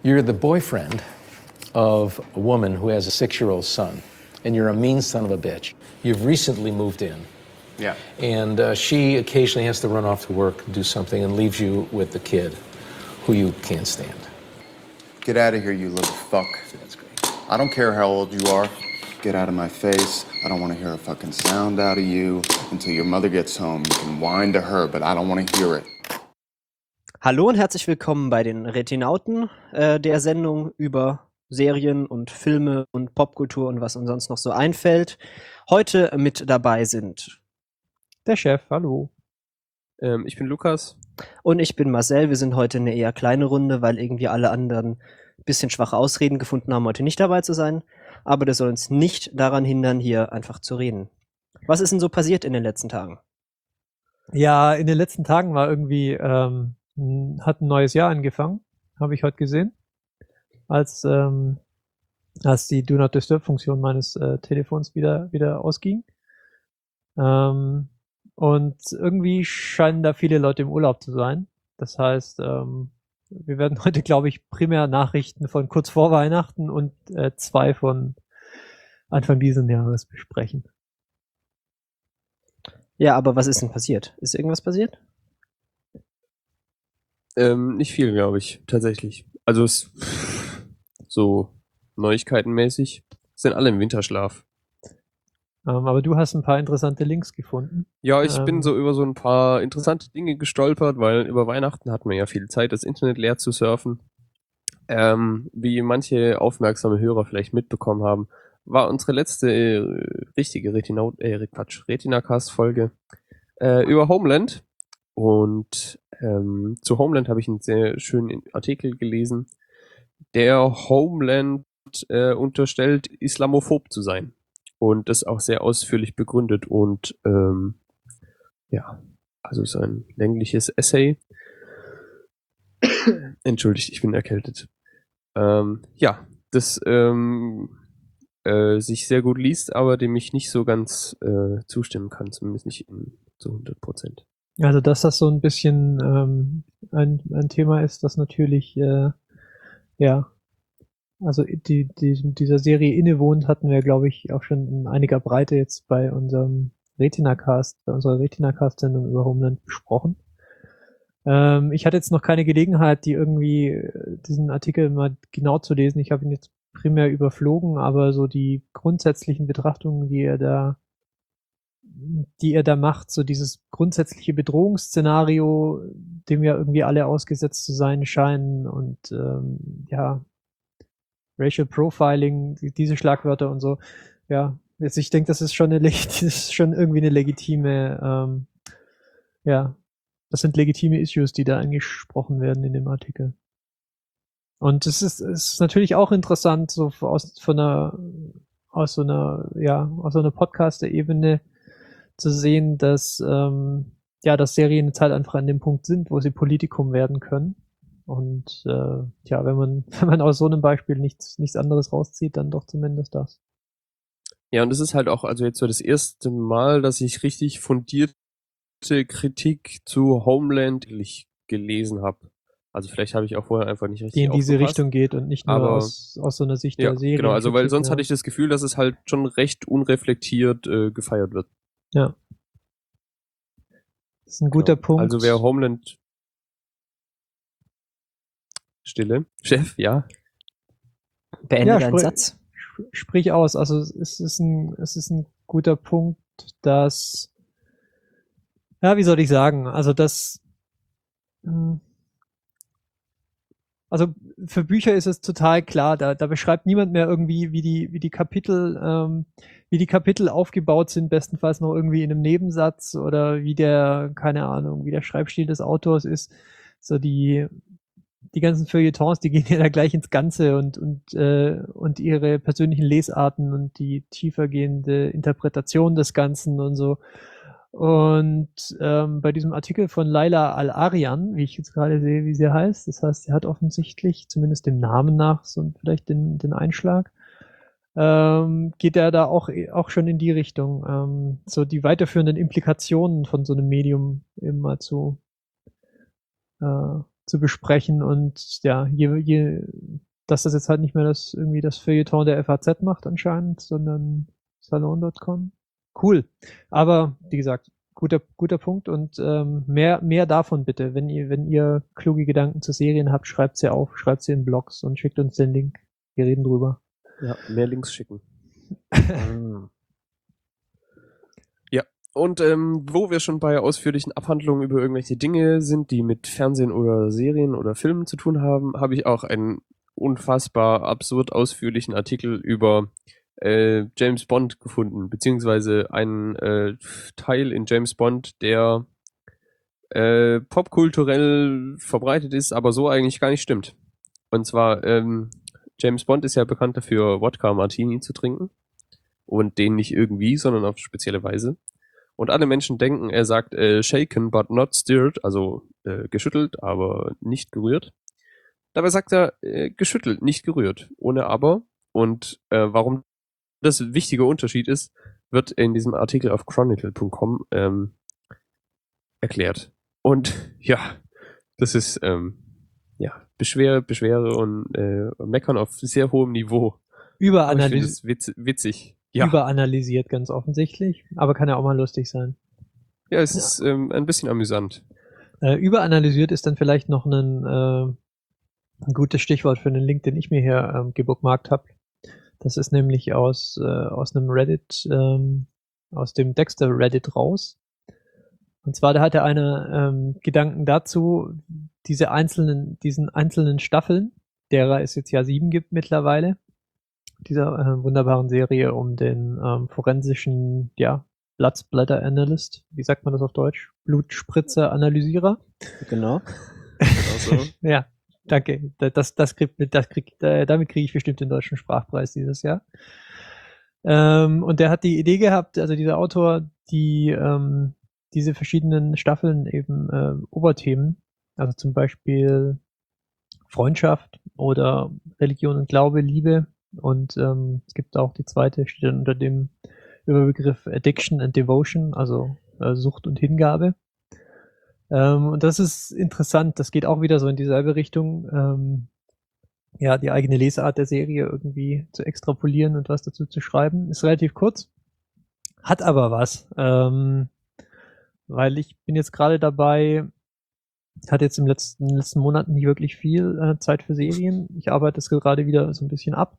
You're the boyfriend of a woman who has a 6-year-old son, and you're a mean son of a bitch. You've recently moved in. Yeah. And she occasionally has to run off to work, do something, and leaves you with the kid, who you can't stand. Get out of here, you little fuck. That's great. I don't care how old you are. Get out of my face. I don't want to hear a fucking sound out of you until your mother gets home. You can whine to her, but I don't want to hear it. Hallo und herzlich willkommen bei den Retinauten, der Sendung über Serien und Filme und Popkultur und was uns sonst noch so einfällt. Heute mit dabei sind der Chef, hallo. Ich bin Lukas. Und ich bin Marcel. Wir sind heute eine eher kleine Runde, weil irgendwie alle anderen ein bisschen schwache Ausreden gefunden haben, heute nicht dabei zu sein. Aber das soll uns nicht daran hindern, hier einfach zu reden. Was ist denn so passiert in den letzten Tagen? Ja, in den letzten Tagen war irgendwie, hat ein neues Jahr angefangen, habe ich heute gesehen, als die Do Not Disturb-Funktion meines Telefons wieder ausging. Und irgendwie scheinen da viele Leute im Urlaub zu sein. Das heißt, wir werden heute, glaube ich, primär Nachrichten von kurz vor Weihnachten und 2 von Anfang dieses Jahres besprechen. Ja, aber was ist denn passiert? Ist irgendwas passiert? Nicht viel, glaube ich, tatsächlich. Also so neuigkeitenmäßig sind alle im Winterschlaf. Aber du hast ein paar interessante Links gefunden. Ja, ich bin so über so ein paar interessante Dinge gestolpert, weil über Weihnachten hat man ja viel Zeit, das Internet leer zu surfen. Wie manche aufmerksame Hörer vielleicht mitbekommen haben, war unsere letzte richtige Retinacast-Folge über Homeland. Und zu Homeland habe ich einen sehr schönen Artikel gelesen, der Homeland unterstellt, islamophob zu sein. Und das auch sehr ausführlich begründet. Und ja, also so ein längliches Essay. Entschuldigt, ich bin erkältet. Ja, das sich sehr gut liest, aber dem ich nicht so ganz zustimmen kann, zumindest nicht zu 100%. Also dass das so ein bisschen ein Thema ist, das natürlich ja, also dieser Serie innewohnt, hatten wir, glaube ich, auch schon in einiger Breite jetzt bei unserer Retinacast-Sendung über Homeland besprochen. Ich hatte jetzt noch keine Gelegenheit, diesen Artikel mal genau zu lesen. Ich habe ihn jetzt primär überflogen, aber so die grundsätzlichen Betrachtungen, die er da macht, so dieses grundsätzliche Bedrohungsszenario, dem ja irgendwie alle ausgesetzt zu sein scheinen und ja, Racial Profiling, diese Schlagwörter und so, ja, jetzt ich denke, das ist schon irgendwie eine legitime, ja, das sind legitime Issues, die da angesprochen werden in dem Artikel. Und es ist natürlich auch interessant, so aus so einer Podcaster-Ebene zu sehen, dass dass Serien jetzt halt einfach an dem Punkt sind, wo sie Politikum werden können. Und ja, wenn man aus so einem Beispiel nichts anderes rauszieht, dann doch zumindest das. Ja, und es ist halt auch also jetzt so das erste Mal, dass ich richtig fundierte Kritik zu Homeland gelesen habe. Also vielleicht habe ich auch vorher einfach nicht richtig die in diese aufgepasst, Richtung geht und nicht nur aus so einer Sicht der Serie. Genau, also weil sonst hatte ich das Gefühl, dass es halt schon recht unreflektiert gefeiert wird. Ja. Das ist ein guter Punkt. Also wer Homeland Stille. Chef, ja. Beende deinen Satz. Sprich aus. Also es ist ein guter Punkt, dass, ja, wie soll ich sagen? Also also für Bücher ist es total klar, da beschreibt niemand mehr irgendwie, wie die Kapitel aufgebaut sind, bestenfalls noch irgendwie in einem Nebensatz oder wie der Schreibstil des Autors ist. So die ganzen Feuilletons, die gehen ja da gleich ins Ganze und ihre persönlichen Lesarten und die tiefergehende Interpretation des Ganzen und so. Und bei diesem Artikel von Laila Al-Arian, wie ich jetzt gerade sehe, wie sie heißt, das heißt, sie hat offensichtlich, zumindest dem Namen nach, so vielleicht den Einschlag, geht er da auch schon in die Richtung, so die weiterführenden Implikationen von so einem Medium eben mal zu besprechen und ja, je dass das jetzt halt nicht mehr das Feuilleton der FAZ macht anscheinend, sondern Salon.com. Cool. Aber wie gesagt, guter Punkt und mehr davon bitte. Wenn ihr kluge Gedanken zu Serien habt, schreibt sie auf, schreibt sie in Blogs und schickt uns den Link. Wir reden drüber. Ja, mehr Links schicken. Mm. Ja, und wo wir schon bei ausführlichen Abhandlungen über irgendwelche Dinge sind, die mit Fernsehen oder Serien oder Filmen zu tun haben, habe ich auch einen unfassbar absurd ausführlichen Artikel über James Bond gefunden, beziehungsweise einen Teil in James Bond, der popkulturell verbreitet ist, aber so eigentlich gar nicht stimmt. Und zwar, James Bond ist ja bekannt dafür, Wodka Martini zu trinken. Und den nicht irgendwie, sondern auf spezielle Weise. Und alle Menschen denken, er sagt shaken but not stirred, also geschüttelt, aber nicht gerührt. Dabei sagt er geschüttelt, nicht gerührt, ohne aber. Und warum das ein wichtiger Unterschied ist, wird in diesem Artikel auf chronicle.com erklärt. Und ja, das ist Beschwere und Meckern auf sehr hohem Niveau. Aber ich finde es witzig. Ja. Überanalysiert ganz offensichtlich, aber kann ja auch mal lustig sein. Ja, es ist ein bisschen amüsant. Überanalysiert ist dann vielleicht noch ein gutes Stichwort für einen Link, den ich mir hier gebookmarkt habe. Das ist nämlich aus einem Reddit, aus dem Dexter Reddit raus. Und zwar, da hatte einer Gedanken dazu, diesen einzelnen Staffeln, derer es jetzt ja 7 gibt mittlerweile, dieser wunderbaren Serie um den forensischen, Blattsplatter Analyst, wie sagt man das auf Deutsch? Blutspritzer Analysierer. Genau. Also, Ja, danke. Damit kriege ich bestimmt den deutschen Sprachpreis dieses Jahr. Und der hat die Idee gehabt, also dieser Autor, diese verschiedenen Staffeln eben Oberthemen, also zum Beispiel Freundschaft oder Religion und Glaube, Liebe. Und es gibt auch die zweite, steht dann unter dem Überbegriff Addiction and Devotion, also Sucht und Hingabe. Und das ist interessant, das geht auch wieder so in dieselbe Richtung, die eigene Lesart der Serie irgendwie zu extrapolieren und was dazu zu schreiben. Ist relativ kurz, hat aber was, weil ich bin jetzt gerade dabei, hatte jetzt in den letzten Monaten nicht wirklich viel Zeit für Serien. Ich arbeite es gerade wieder so ein bisschen ab.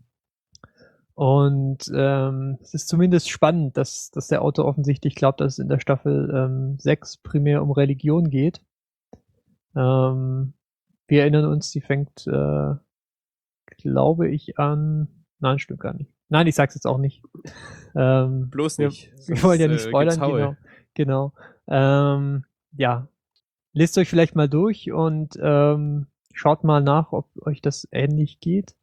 Und es ist zumindest spannend, dass der Autor offensichtlich glaubt, dass es in der Staffel 6 primär um Religion geht. Wir erinnern uns, die fängt, glaube ich, an... Nein, stimmt gar nicht. Nein, ich sag's jetzt auch nicht. bloß nicht. Wir wollen ja nicht spoilern, genau. Lest euch vielleicht mal durch und schaut mal nach, ob euch das ähnlich geht.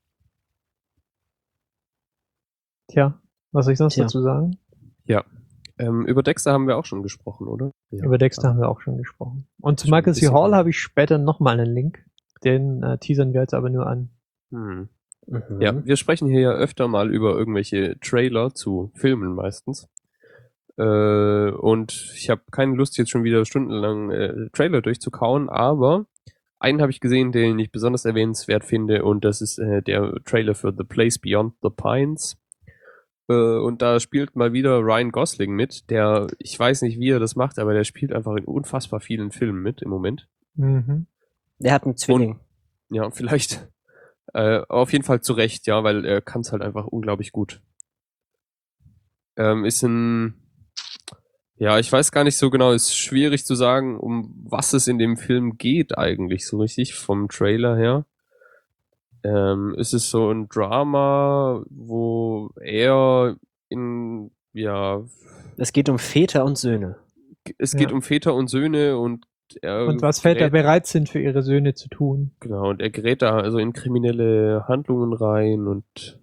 Tja, was soll ich sonst dazu sagen? Ja. Über Dexter haben wir auch schon gesprochen, oder? Ja. Über Dexter haben wir auch schon gesprochen. Und zu Michael C. Hall habe ich später nochmal einen Link. Den teasern wir jetzt aber nur an. Ja, wir sprechen hier ja öfter mal über irgendwelche Trailer zu Filmen meistens. Und ich habe keine Lust, jetzt schon wieder stundenlang Trailer durchzukauen, aber einen habe ich gesehen, den ich besonders erwähnenswert finde, und das ist der Trailer für The Place Beyond the Pines. Und da spielt mal wieder Ryan Gosling mit, der, ich weiß nicht, wie er das macht, aber der spielt einfach in unfassbar vielen Filmen mit im Moment. Mhm. Der hat einen Zwilling. Und, ja, vielleicht auf jeden Fall zu Recht, ja, weil er kann es halt einfach unglaublich gut. Ich weiß gar nicht so genau, ist schwierig zu sagen, um was es in dem Film geht eigentlich so richtig vom Trailer her. Ist es so ein Drama, wo er es geht um Väter und Söhne. Es geht um Väter und Söhne und was Väter bereit sind für ihre Söhne zu tun. Genau, und er gerät da also in kriminelle Handlungen rein und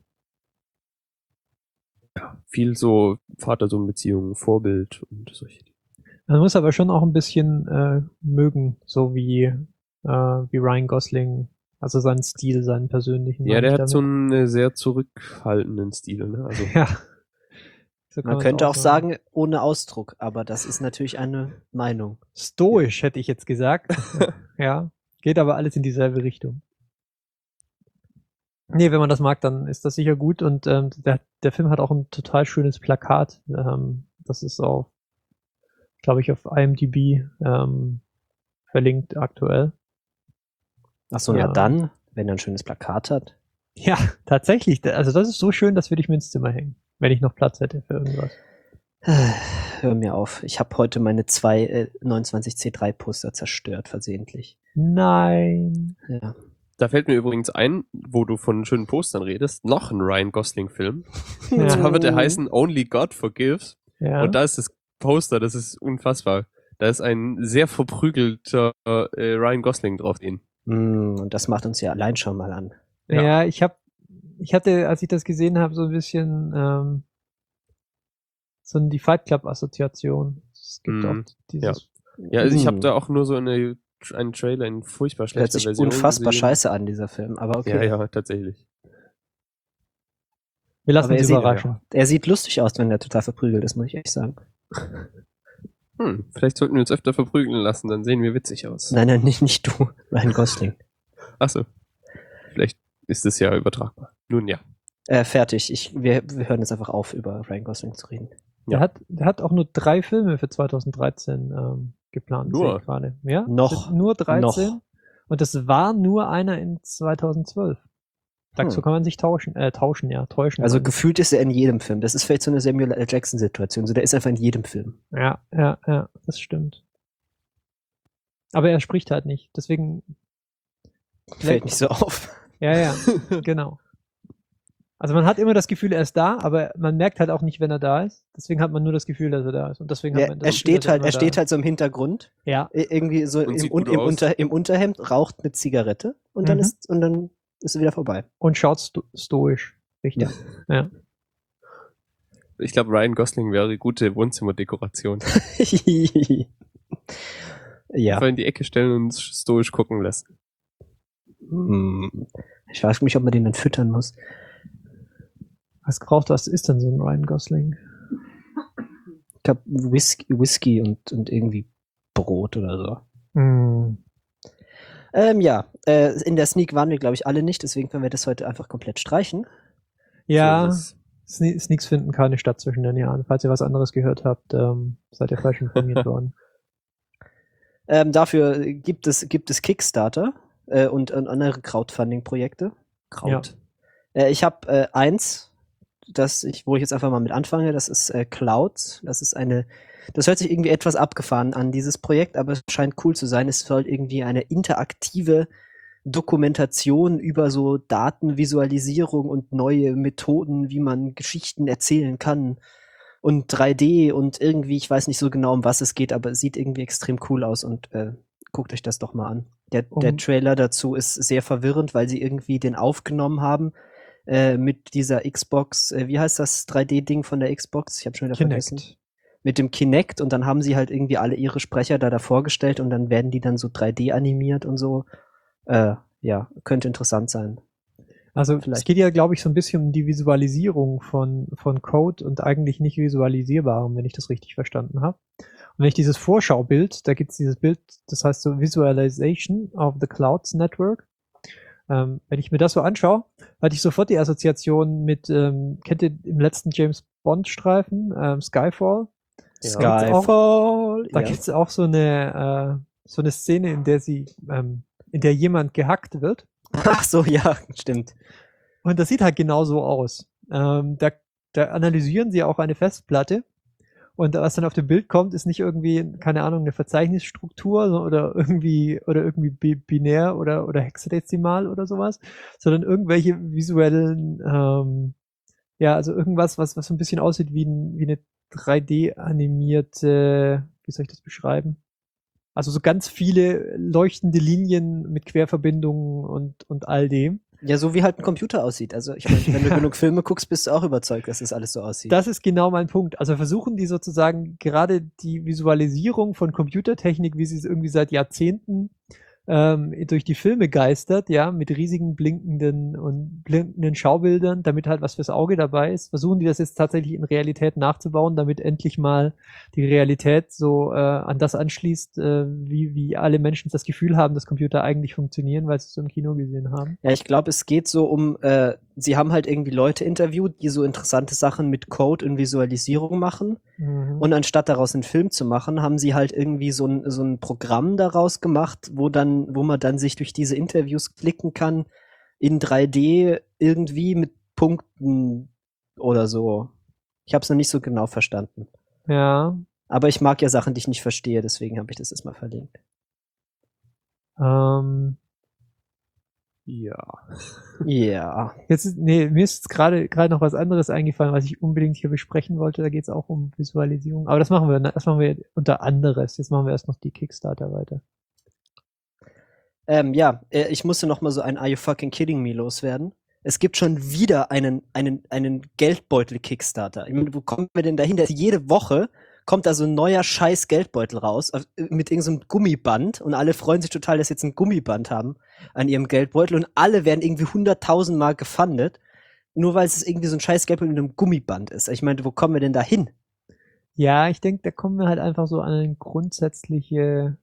viel so Vater-Sohn-Beziehungen, Vorbild und solche Dinge. Man muss aber schon auch ein bisschen mögen, so wie Ryan Gosling, also seinen Stil, seinen persönlichen. Ja, der hat so einen sehr zurückhaltenden Stil, ne? Also, ja. So man könnte auch sagen, ohne Ausdruck, aber das ist natürlich eine Meinung. Stoisch, hätte ich jetzt gesagt. Ja, geht aber alles in dieselbe Richtung. Nee, wenn man das mag, dann ist das sicher gut. Und der Film hat auch ein total schönes Plakat. Das ist auch, glaube ich, auf IMDb verlinkt aktuell. Achso, ja, dann, wenn er ein schönes Plakat hat. Ja, tatsächlich. Also das ist so schön, das würde ich mir ins Zimmer hängen, wenn ich noch Platz hätte für irgendwas. Hör mir auf. Ich habe heute meine 2 29C3 Poster zerstört, versehentlich. Nein. Ja. Da fällt mir übrigens ein, wo du von schönen Postern redest, noch ein Ryan Gosling-Film. Ja. Und zwar wird der heißen Only God Forgives. Ja. Und da ist das Poster, das ist unfassbar. Da ist ein sehr verprügelter Ryan Gosling drauf. Und das macht uns ja allein schon mal an. Ja, ich hatte, als ich das gesehen habe, so ein bisschen so die Fight Club-Assoziation. Es gibt auch dieses. Ja, also ich habe da auch nur so einen Trailer in furchtbar Hört schlechter sich Version unfassbar gesehen. scheiße an, dieser Film, aber okay. Ja, tatsächlich. Wir lassen Aber uns überraschen. Er sieht lustig aus, wenn er total verprügelt ist, muss ich echt sagen. Vielleicht sollten wir uns öfter verprügeln lassen, dann sehen wir witzig aus. Nein, nicht du, Ryan Gosling. Achso. Vielleicht ist es ja übertragbar. Nun ja. Fertig. Wir hören jetzt einfach auf, über Ryan Gosling zu reden. Ja. Der hat auch nur 3 Filme für 2013 geplant. Nur? sehe ich gerade. Ja, Noch. sind nur 13. Noch. Und das war nur einer in 2012. So kann man sich täuschen. Also meine ich. gefühlt ist er in jedem Film. Das ist vielleicht so eine Samuel L. Jackson-Situation. So, der ist einfach in jedem Film. Ja, das stimmt. Aber er spricht halt nicht. Deswegen. Fällt nicht so auf. Ja, genau. Also man hat immer das Gefühl, er ist da, aber man merkt halt auch nicht, wenn er da ist. Deswegen hat man nur das Gefühl, dass er da ist. Und deswegen hat man das Er Gefühl, steht dass halt, immer da ist. so im Hintergrund. Ja. Irgendwie so Und sieht im, gut aus. im Unterhemd, raucht eine Zigarette und dann ist es wieder vorbei. Und schaut stoisch. Richtig. Ja. Ich glaube, Ryan Gosling wäre eine gute Wohnzimmerdekoration. Ja. Einfach in die Ecke stellen und stoisch gucken lassen. Ich weiß nicht, ob man den dann füttern muss. Was ist denn so ein Ryan Gosling? Ich glaube, Whisky und irgendwie Brot oder so. In der Sneak waren wir, glaube ich, alle nicht, deswegen können wir das heute einfach komplett streichen. Ja, So ist Sneaks finden keine statt zwischen den Jahren. Falls ihr was anderes gehört habt, seid ihr falsch informiert worden. Dafür gibt es Kickstarter und andere Crowdfunding-Projekte. Ich habe eins, wo ich jetzt einfach mal mit anfange, das ist Clouds. Das hört sich irgendwie etwas abgefahren an, dieses Projekt, aber es scheint cool zu sein. Es soll irgendwie eine interaktive Dokumentation über so Datenvisualisierung und neue Methoden, wie man Geschichten erzählen kann und 3D und irgendwie, ich weiß nicht so genau, um was es geht, aber es sieht irgendwie extrem cool aus und guckt euch das doch mal an. Der Trailer dazu ist sehr verwirrend, weil sie irgendwie den aufgenommen haben mit dieser Xbox, wie heißt das 3D-Ding von der Xbox? Ich habe schon wieder vergessen. Mit dem Kinect und dann haben sie halt irgendwie alle ihre Sprecher da vorgestellt und dann werden die dann so 3D animiert und so. Könnte interessant sein. Also Vielleicht. es geht ja, glaube ich, so ein bisschen um die Visualisierung von Code und eigentlich nicht visualisierbarem, wenn ich das richtig verstanden habe. Und wenn ich dieses Vorschaubild, da gibt es dieses Bild, das heißt so Visualization of the Clouds Network. Wenn ich mir das so anschaue, hatte ich sofort die Assoziation mit, kennt ihr im letzten James Bond Streifen, Skyfall? Ja. Skyfall. Da gibt's auch so eine Szene, in der jemand gehackt wird. Ach so, ja, stimmt. Und das sieht halt genau so aus. Da analysieren sie auch eine Festplatte. Und was dann auf dem Bild kommt, ist nicht irgendwie, keine Ahnung, eine Verzeichnisstruktur oder irgendwie binär oder hexadezimal oder sowas, sondern irgendwelche visuellen, also irgendwas, was so ein bisschen aussieht wie eine 3D-animierte, wie soll ich das beschreiben? Also so ganz viele leuchtende Linien mit Querverbindungen und all dem. Ja, so wie halt ein Computer aussieht. Also ich meine, wenn du genug Filme guckst, bist du auch überzeugt, dass das alles so aussieht. Das ist genau mein Punkt. Also versuchen die sozusagen gerade die Visualisierung von Computertechnik, wie sie es irgendwie seit Jahrzehnten durch die Filme geistert, ja, mit riesigen blinkenden Schaubildern, damit halt was fürs Auge dabei ist. Versuchen die das jetzt tatsächlich in Realität nachzubauen, damit endlich mal die Realität so an das anschließt, wie alle Menschen das Gefühl haben, dass Computer eigentlich funktionieren, weil sie es so im Kino gesehen haben. Ja, ich glaube, es geht so um, sie haben halt irgendwie Leute interviewt, die so interessante Sachen mit Code und Visualisierung machen. Mhm. Und anstatt daraus einen Film zu machen, haben sie halt irgendwie so ein Programm daraus gemacht, wo man dann sich durch diese Interviews klicken kann in 3D irgendwie mit Punkten oder so. Ich habe es noch nicht so genau verstanden. Ja. Aber ich mag ja Sachen, die ich nicht verstehe, deswegen habe ich das jetzt mal verlinkt. Ja. Ja. Mir ist jetzt gerade noch was anderes eingefallen, was ich unbedingt hier besprechen wollte. Da geht es auch um Visualisierung. Aber das machen wir unter anderes. Jetzt machen wir erst noch die Kickstarter weiter. Ich musste noch mal so ein Are you fucking kidding me loswerden. Es gibt schon wieder einen Geldbeutel-Kickstarter. Ich meine, wo kommen wir denn dahin? Jede Woche kommt da so ein neuer scheiß Geldbeutel raus mit irgendeinem so Gummiband und alle freuen sich total, dass sie jetzt ein Gummiband haben an ihrem Geldbeutel und alle werden irgendwie 100.000 Mal gefundet, nur weil es irgendwie so ein scheiß Geldbeutel mit einem Gummiband ist. Ich meine, wo kommen wir denn da hin? Ja, ich denke, da kommen wir halt einfach so an ein grundsätzliches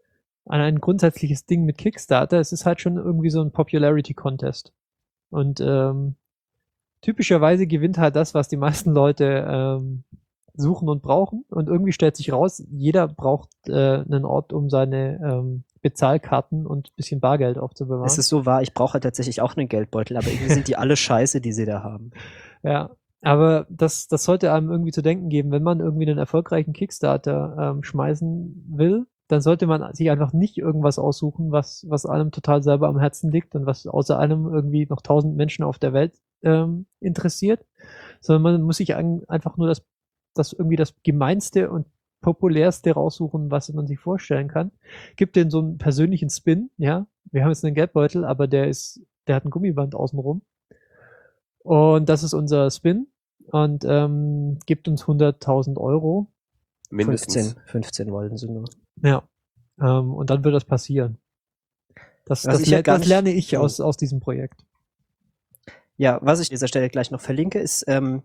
Ding mit Kickstarter. Es ist halt schon irgendwie so ein Popularity Contest. Und typischerweise gewinnt halt das, was die meisten Leute suchen und brauchen. Und irgendwie stellt sich raus, jeder braucht einen Ort, um seine Bezahlkarten und ein bisschen Bargeld aufzubewahren. Es ist so wahr, ich brauche halt tatsächlich auch einen Geldbeutel, aber irgendwie sind die alle scheiße, die sie da haben. Ja, aber das sollte einem irgendwie zu denken geben, wenn man irgendwie einen erfolgreichen Kickstarter schmeißen will, dann sollte man sich einfach nicht irgendwas aussuchen, was einem total selber am Herzen liegt und was außer einem irgendwie noch 1000 Menschen auf der Welt interessiert, sondern man muss sich einfach nur das irgendwie das gemeinste und populärste raussuchen, was man sich vorstellen kann. Gibt den so einen persönlichen Spin, ja. Wir haben jetzt einen Geldbeutel, aber der hat ein Gummiband außenrum. Und das ist unser Spin und gibt uns 100.000 Euro. Mindestens. 15 wollten sie nur. Ja. Und dann wird das passieren. Das gar nicht- lerne ich aus diesem Projekt. Ja, was ich an dieser Stelle gleich noch verlinke, ist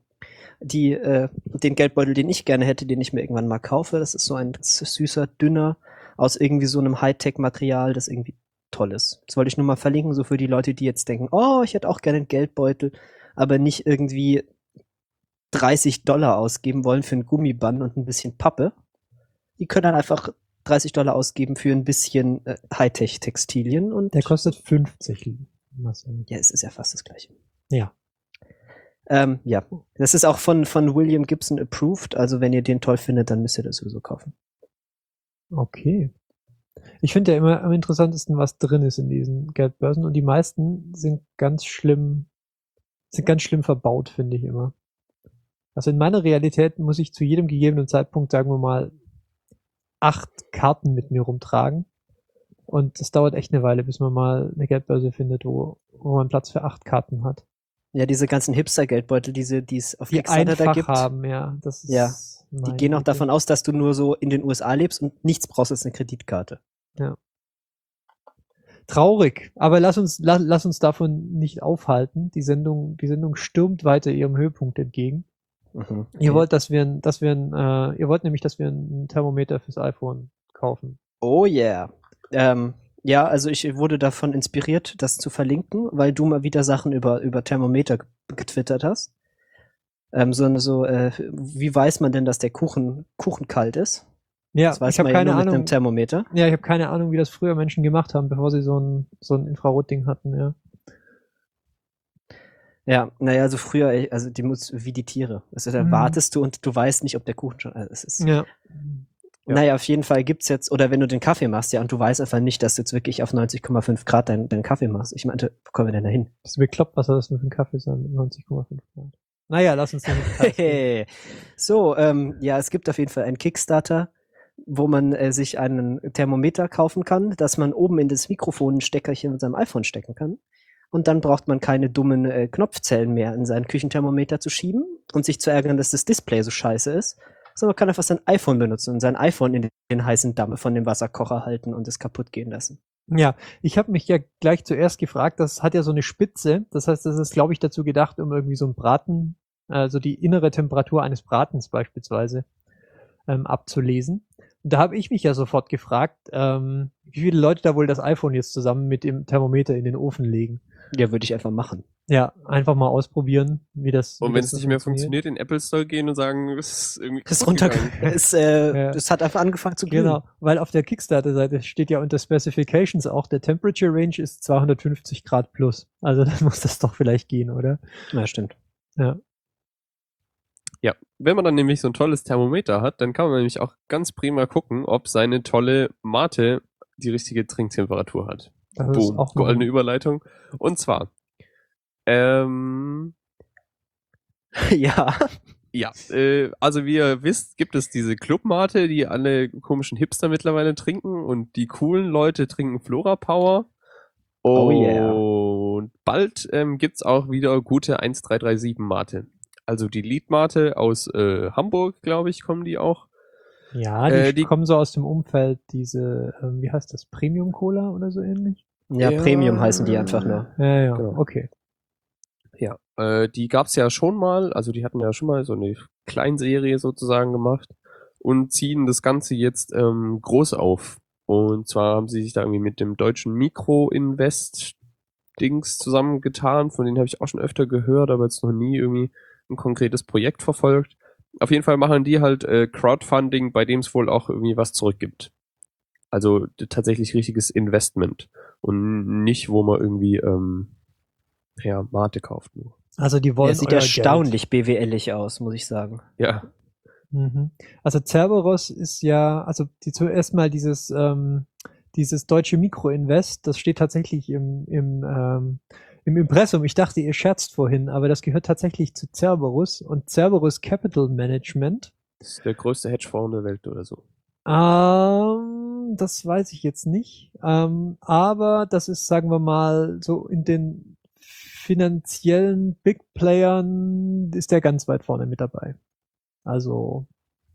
den Geldbeutel, den ich gerne hätte, den ich mir irgendwann mal kaufe. Das ist so ein süßer, dünner, aus irgendwie so einem Hightech-Material, das irgendwie toll ist. Das wollte ich nur mal verlinken, so für die Leute, die jetzt denken, oh, ich hätte auch gerne einen Geldbeutel, aber nicht irgendwie $30 ausgeben wollen für ein Gummiband und ein bisschen Pappe. Die können dann einfach $30 ausgeben für ein bisschen Hightech-Textilien und Der kostet 50. Marcel. ja, es ist ja fast das Gleiche. Ja. Ja, das ist auch von William Gibson approved, also wenn ihr den toll findet, dann müsst ihr das sowieso kaufen. Okay. Ich finde ja immer am interessantesten, was drin ist in diesen Geldbörsen und die meisten sind ganz schlimm verbaut, finde ich immer. Also in meiner Realität muss ich zu jedem gegebenen Zeitpunkt, sagen wir mal, 8 Karten mit mir rumtragen. Und das dauert echt eine Weile, bis man mal eine Geldbörse findet, wo man Platz für 8 Karten hat. Ja, diese ganzen Hipster-Geldbeutel, die es auf Die Kickstarter da einfach gibt, haben, ja. Das ist Ja, die meine gehen auch Güte. davon aus, dass du nur so in den USA lebst und nichts brauchst als eine Kreditkarte. Traurig, aber lass uns davon nicht aufhalten. Die Sendung stürmt weiter ihrem Höhepunkt entgegen. Mhm. Ihr wollt, ihr wollt nämlich, dass wir ein Thermometer fürs iPhone kaufen. Oh yeah. Ja, also ich wurde davon inspiriert, das zu verlinken, weil du mal wieder Sachen über Thermometer getwittert hast. Wie weiß man denn, dass der Kuchen kalt ist? Ja, Das weiß ich habe man ja keine nur mit einem Ahnung. Thermometer. Ja, ich habe keine Ahnung, wie das früher Menschen gemacht haben, bevor sie so ein Infrarotding hatten, ja. Ja, naja, also früher, also die muss wie die Tiere. Also da wartest du und du weißt nicht, ob der Kuchen schon. Also es ist. Ja. Ja. Naja, auf jeden Fall gibt's jetzt, oder wenn du den Kaffee machst, ja, und du weißt einfach nicht, dass du jetzt wirklich auf 90,5 Grad deinen Kaffee machst. Ich meinte, wo kommen wir denn da hin? Das ist bekloppt, was soll das denn für ein Kaffee sein mit 90,5 Grad? Naja, lass uns nicht. Hey. So, ja, es gibt auf jeden Fall einen Kickstarter, wo man sich einen Thermometer kaufen kann, dass man oben in das Mikrofon ein Steckerchen mit seinem iPhone stecken kann. Und dann braucht man keine dummen Knopfzellen mehr in seinen Küchenthermometer zu schieben und sich zu ärgern, dass das Display so scheiße ist, sondern man kann einfach sein iPhone benutzen und sein iPhone in den heißen Dampf von dem Wasserkocher halten und es kaputt gehen lassen. Ja, ich habe mich ja gleich zuerst gefragt, das hat ja so eine Spitze, das heißt, das ist, glaube ich, dazu gedacht, um irgendwie so ein Braten, also die innere Temperatur eines Bratens beispielsweise abzulesen. Und da habe ich mich ja sofort gefragt, wie viele Leute da wohl das iPhone jetzt zusammen mit dem Thermometer in den Ofen legen. Ja, würde ich einfach machen. Ja, einfach mal ausprobieren, wie das Und wie wenn das es nicht mehr funktioniert, in den Apple Store gehen und sagen, es ist irgendwie Das kaputt gegangen. das hat einfach angefangen zu glühen. Genau, weil auf der Kickstarter-Seite steht ja unter Specifications auch, der Temperature Range ist 250 Grad plus. Also dann muss das doch vielleicht gehen, oder? Ja, stimmt. Ja. Ja, wenn man dann nämlich so ein tolles Thermometer hat, dann kann man nämlich auch ganz prima gucken, ob seine tolle Mate die richtige Trinktemperatur hat. Das ist Boom, auch goldene noch- Überleitung. Und zwar, Ja. ja, also wie ihr wisst, gibt es diese Clubmate, die alle komischen Hipster mittlerweile trinken und die coolen Leute trinken Flora Power. Oh yeah. Und bald gibt's auch wieder gute 1337 Mate. Also die Lead Mate aus Hamburg, glaube ich, kommen die auch. Ja, die, die- kommen so aus dem Umfeld, diese, wie heißt das, Premium Cola oder so ähnlich? Ja, Ja. Premium heißen die einfach nur. Ja, Genau. okay. Ja, die gab's ja schon mal, also die hatten ja schon mal so eine Kleinserie sozusagen gemacht und ziehen das Ganze jetzt groß auf. Und zwar haben sie sich da irgendwie mit dem deutschen Mikro-Invest-Dings zusammengetan, von denen habe ich auch schon öfter gehört, aber jetzt noch nie irgendwie ein konkretes Projekt verfolgt. Auf jeden Fall machen die halt Crowdfunding, bei dem es wohl auch irgendwie was zurückgibt. Also tatsächlich richtiges Investment und nicht, wo man irgendwie ja, Mate kauft nur. Also die wollen Der sieht euer erstaunlich BWLig aus, muss ich sagen. Ja, Geld. Mhm. Also Cerberus ist ja, also zuerst mal dieses deutsche Mikroinvest, das steht tatsächlich im Impressum. Ich dachte, ihr scherzt vorhin, aber das gehört tatsächlich zu Cerberus und Cerberus Capital Management. das ist der größte Hedgefonds der Welt oder so. Das weiß ich jetzt nicht. Aber das ist, sagen wir mal, so in den finanziellen Big Playern ist der ganz weit vorne mit dabei. Also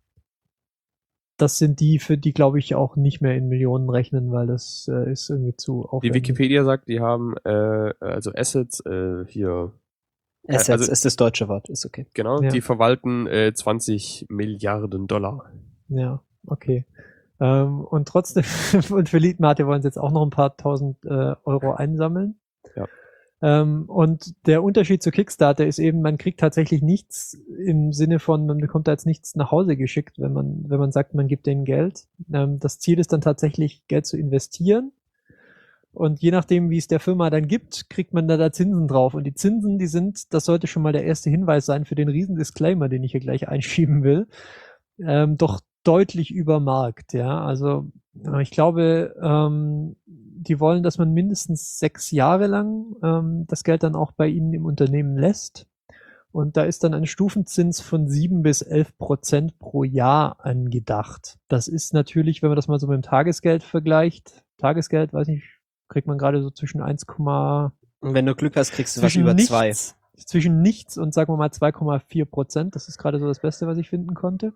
das sind die, für die glaube ich auch nicht mehr in Millionen rechnen, weil das ist irgendwie zu Die aufwendig. Wikipedia sagt, die haben also Assets hier, Assets also- ist das deutsche Wort, ist okay. genau, Ja. die verwalten 20 Milliarden Dollar. Ja, okay. Und trotzdem, und für Leadmate wollen sie jetzt auch noch ein paar tausend Euro einsammeln. Ja. Und der Unterschied zu Kickstarter ist eben, man kriegt tatsächlich nichts im Sinne von, man bekommt da jetzt nichts nach Hause geschickt, wenn man sagt, man gibt denen Geld. Das Ziel ist dann tatsächlich, Geld zu investieren. Und je nachdem, wie es der Firma dann gibt, kriegt man da Zinsen drauf. Und die Zinsen, die sind, das sollte schon mal der erste Hinweis sein für den riesen Disclaimer, den ich hier gleich einschieben will, doch deutlich über Markt, ja. Also ich glaube, die wollen, dass man mindestens 6 Jahre lang das Geld dann auch bei ihnen im Unternehmen lässt. Und da ist dann ein Stufenzins von 7-11% pro Jahr angedacht. Das ist natürlich, wenn man das mal so mit dem Tagesgeld vergleicht, Tagesgeld, weiß nicht, kriegt man gerade so zwischen 1, Und wenn du Glück hast, kriegst du was zwischen über nichts, 2. Zwischen nichts und sagen wir mal 2,4%. Das ist gerade so das Beste, was ich finden konnte.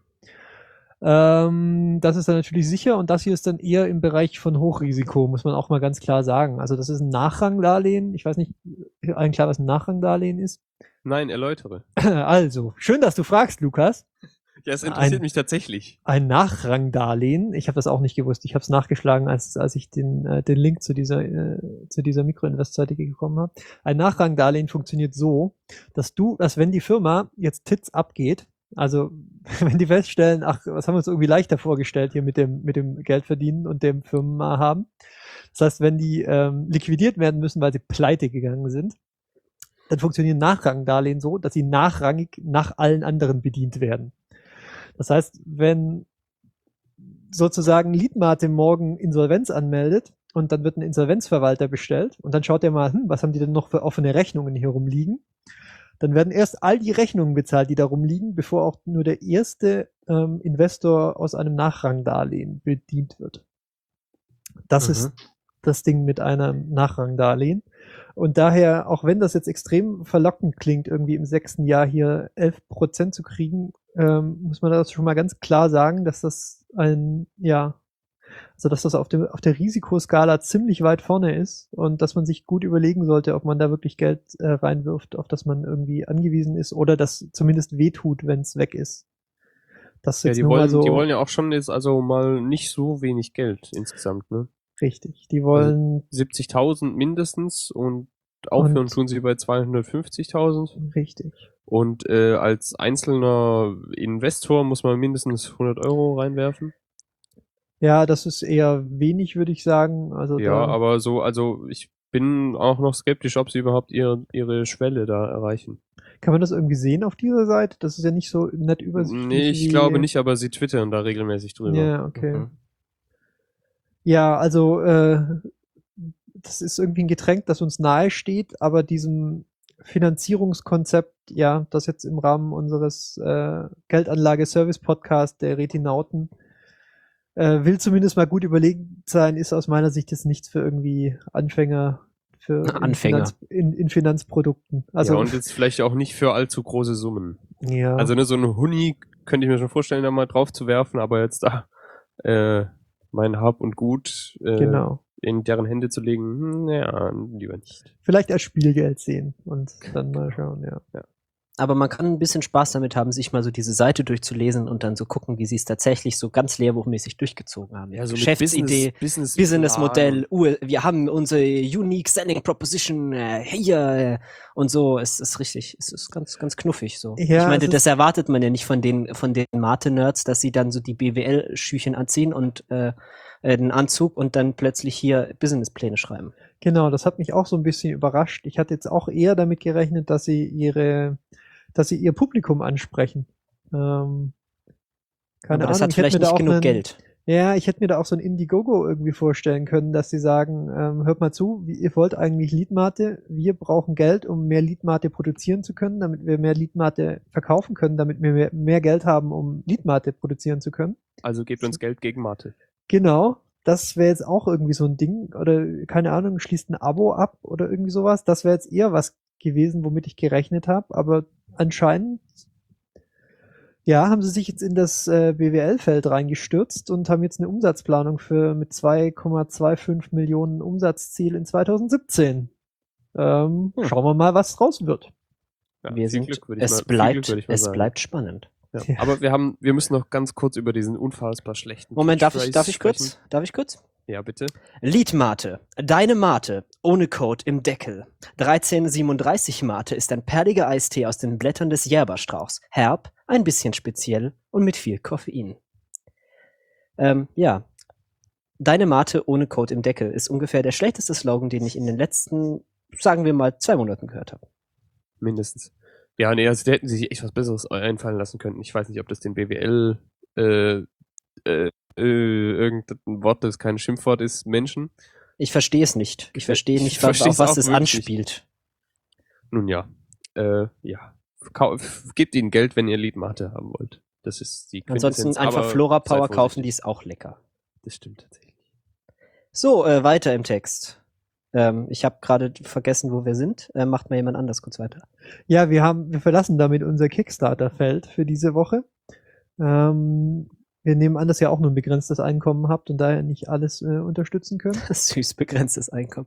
Das ist dann natürlich sicher und das hier ist dann eher im Bereich von Hochrisiko, muss man auch mal ganz klar sagen. Also das ist ein Nachrangdarlehen. Ich weiß nicht, allen klar, was ein Nachrangdarlehen ist. Nein, erläutere. Also, schön, dass du fragst, Lukas. Ja, es interessiert Ein- mich tatsächlich. Ein Nachrangdarlehen. Ich habe das auch nicht gewusst. Ich habe es nachgeschlagen, als ich den Link zu dieser Mikroinvest-Seite bekommen habe. Ein Nachrangdarlehen funktioniert so, dass wenn die Firma jetzt Tits abgeht, also wenn die feststellen, ach, was haben wir uns irgendwie leichter vorgestellt hier mit dem Geld verdienen und dem Firma haben. Das heißt, wenn die liquidiert werden müssen, weil sie pleite gegangen sind, dann funktionieren Nachrangdarlehen so, dass sie nachrangig nach allen anderen bedient werden. Das heißt, wenn sozusagen Leadmate morgen Insolvenz anmeldet und dann wird ein Insolvenzverwalter bestellt und dann schaut er mal, was haben die denn noch für offene Rechnungen hier rumliegen? Dann werden erst all die Rechnungen bezahlt, die da rumliegen, bevor auch nur der erste Investor aus einem Nachrangdarlehen bedient wird. Das ist das Ding mit einem Nachrangdarlehen. Und daher, auch wenn das jetzt extrem verlockend klingt, irgendwie im 6. Jahr hier 11% zu kriegen, muss man das schon mal ganz klar sagen, dass das ein Also dass das auf der Risikoskala ziemlich weit vorne ist und dass man sich gut überlegen sollte, ob man da wirklich Geld reinwirft, auf das man irgendwie angewiesen ist oder das zumindest wehtut, wenn es weg ist. Das ist Ja, jetzt die nur mal so wollen ja auch schon jetzt also mal nicht so wenig Geld insgesamt, ne? richtig. Die wollen 70.000 mindestens und aufhören Und- tun sie bei 250.000. richtig. Und als einzelner Investor muss man mindestens 100 Euro reinwerfen. Ja, das ist eher wenig, würde ich sagen. Also Ja, da, aber so, also ich bin auch noch skeptisch, ob sie überhaupt ihre Schwelle da erreichen. kann man das irgendwie sehen auf dieser Seite? Das ist ja nicht so nett übersichtlich. Nee, ich wie- glaube nicht, aber sie twittern da regelmäßig drüber. Ja, okay. Mhm. Ja, also das ist irgendwie ein Getränk, das uns nahe steht, aber diesem Finanzierungskonzept, ja, das jetzt im Rahmen unseres Geldanlage-Service-Podcast der Retinauten will zumindest mal gut überlegt sein, ist aus meiner Sicht jetzt nichts für irgendwie Anfänger Anfänger. In Finanzprodukten. Also Ja, und jetzt vielleicht auch nicht für allzu große Summen. ja. Also ne, so ein Huni könnte ich mir schon vorstellen, da mal drauf zu werfen, aber jetzt da mein Hab und Gut Genau. in deren Hände zu legen, ja, lieber nicht. Vielleicht als Spielgeld sehen und dann mal schauen, ja. Aber man kann ein bisschen Spaß damit haben, sich mal so diese Seite durchzulesen und dann so gucken, wie sie es tatsächlich so ganz lehrbuchmäßig durchgezogen haben. Ja, so mit Geschäftsidee, Businessmodell, wir haben unsere Unique Selling Proposition hier und so. Es ist richtig, es ist ganz, ganz knuffig so. Ja, ich meine, es das ist- erwartet man ja nicht von den Mate-Nerds, dass sie dann so die BWL-Schüchen anziehen und den Anzug und dann plötzlich hier Businesspläne schreiben. Genau, das hat mich auch so ein bisschen überrascht. Ich hatte jetzt auch eher damit gerechnet, dass sie ihr Publikum ansprechen. Keine Aber das Ahnung, hat ich hätte vielleicht mir da nicht auch genug einen- Geld. Ja, ich hätte mir da auch so ein Indiegogo irgendwie vorstellen können, dass sie sagen, hört mal zu, ihr wollt eigentlich Leadmate, wir brauchen Geld, um mehr Leadmate produzieren zu können, damit wir mehr Leadmate verkaufen können, damit wir mehr Geld haben, um Leadmate produzieren zu können. Also gebt uns Geld gegen Mate. Genau, das wäre jetzt auch irgendwie so ein Ding, oder keine Ahnung, schließt ein Abo ab oder irgendwie sowas. Das wäre jetzt eher was gewesen, womit ich gerechnet habe, aber anscheinend, ja, haben sie sich jetzt in das BWL-Feld reingestürzt und haben jetzt eine Umsatzplanung mit 2,25 Millionen Umsatzziel in 2017. Schauen wir mal, was draus wird. Ja, Wir viel sind, Glück, würde ich es mal- viel Glück, bleibt, würde ich mal es sagen. bleibt spannend. Ja. Ja. Aber wir müssen noch ganz kurz über diesen unfassbar schlechten Moment, darf Catchphrase ich sprechen. kurz? Ja, bitte. Liedmate. Deine Mate. Ohne Code im Deckel. 1337 Mate ist ein perliger Eistee aus den Blättern des Jäberstrauchs. Herb, ein bisschen speziell und mit viel Koffein. Ja. Deine Mate ohne Code im Deckel ist ungefähr der schlechteste Slogan, den ich in den letzten, sagen wir mal, 2 Monaten gehört habe. Mindestens. Ja, nee, also da hätten sie sich echt was Besseres einfallen lassen können. Ich weiß nicht, ob das den BWL irgendein Wort, das kein Schimpfwort ist, Menschen. Ich verstehe es nicht. Ich verstehe Ich nicht, versteh's auf was auch das wirklich anspielt. Nun ja. Ja. Gebt ihnen Geld, wenn ihr Liedmate haben wollt. Das ist die Ansonsten Quintessenz, einfach aber Flora seid Power kaufen, vorsichtig. die ist auch lecker. Das stimmt tatsächlich. So, weiter im Text. Ich habe gerade vergessen, wo wir sind. Macht mal jemand anders kurz weiter. Ja, wir verlassen damit unser Kickstarter-Feld für diese Woche. Wir nehmen an, dass ihr auch nur ein begrenztes Einkommen habt und daher nicht alles unterstützen könnt. Süß begrenztes Einkommen.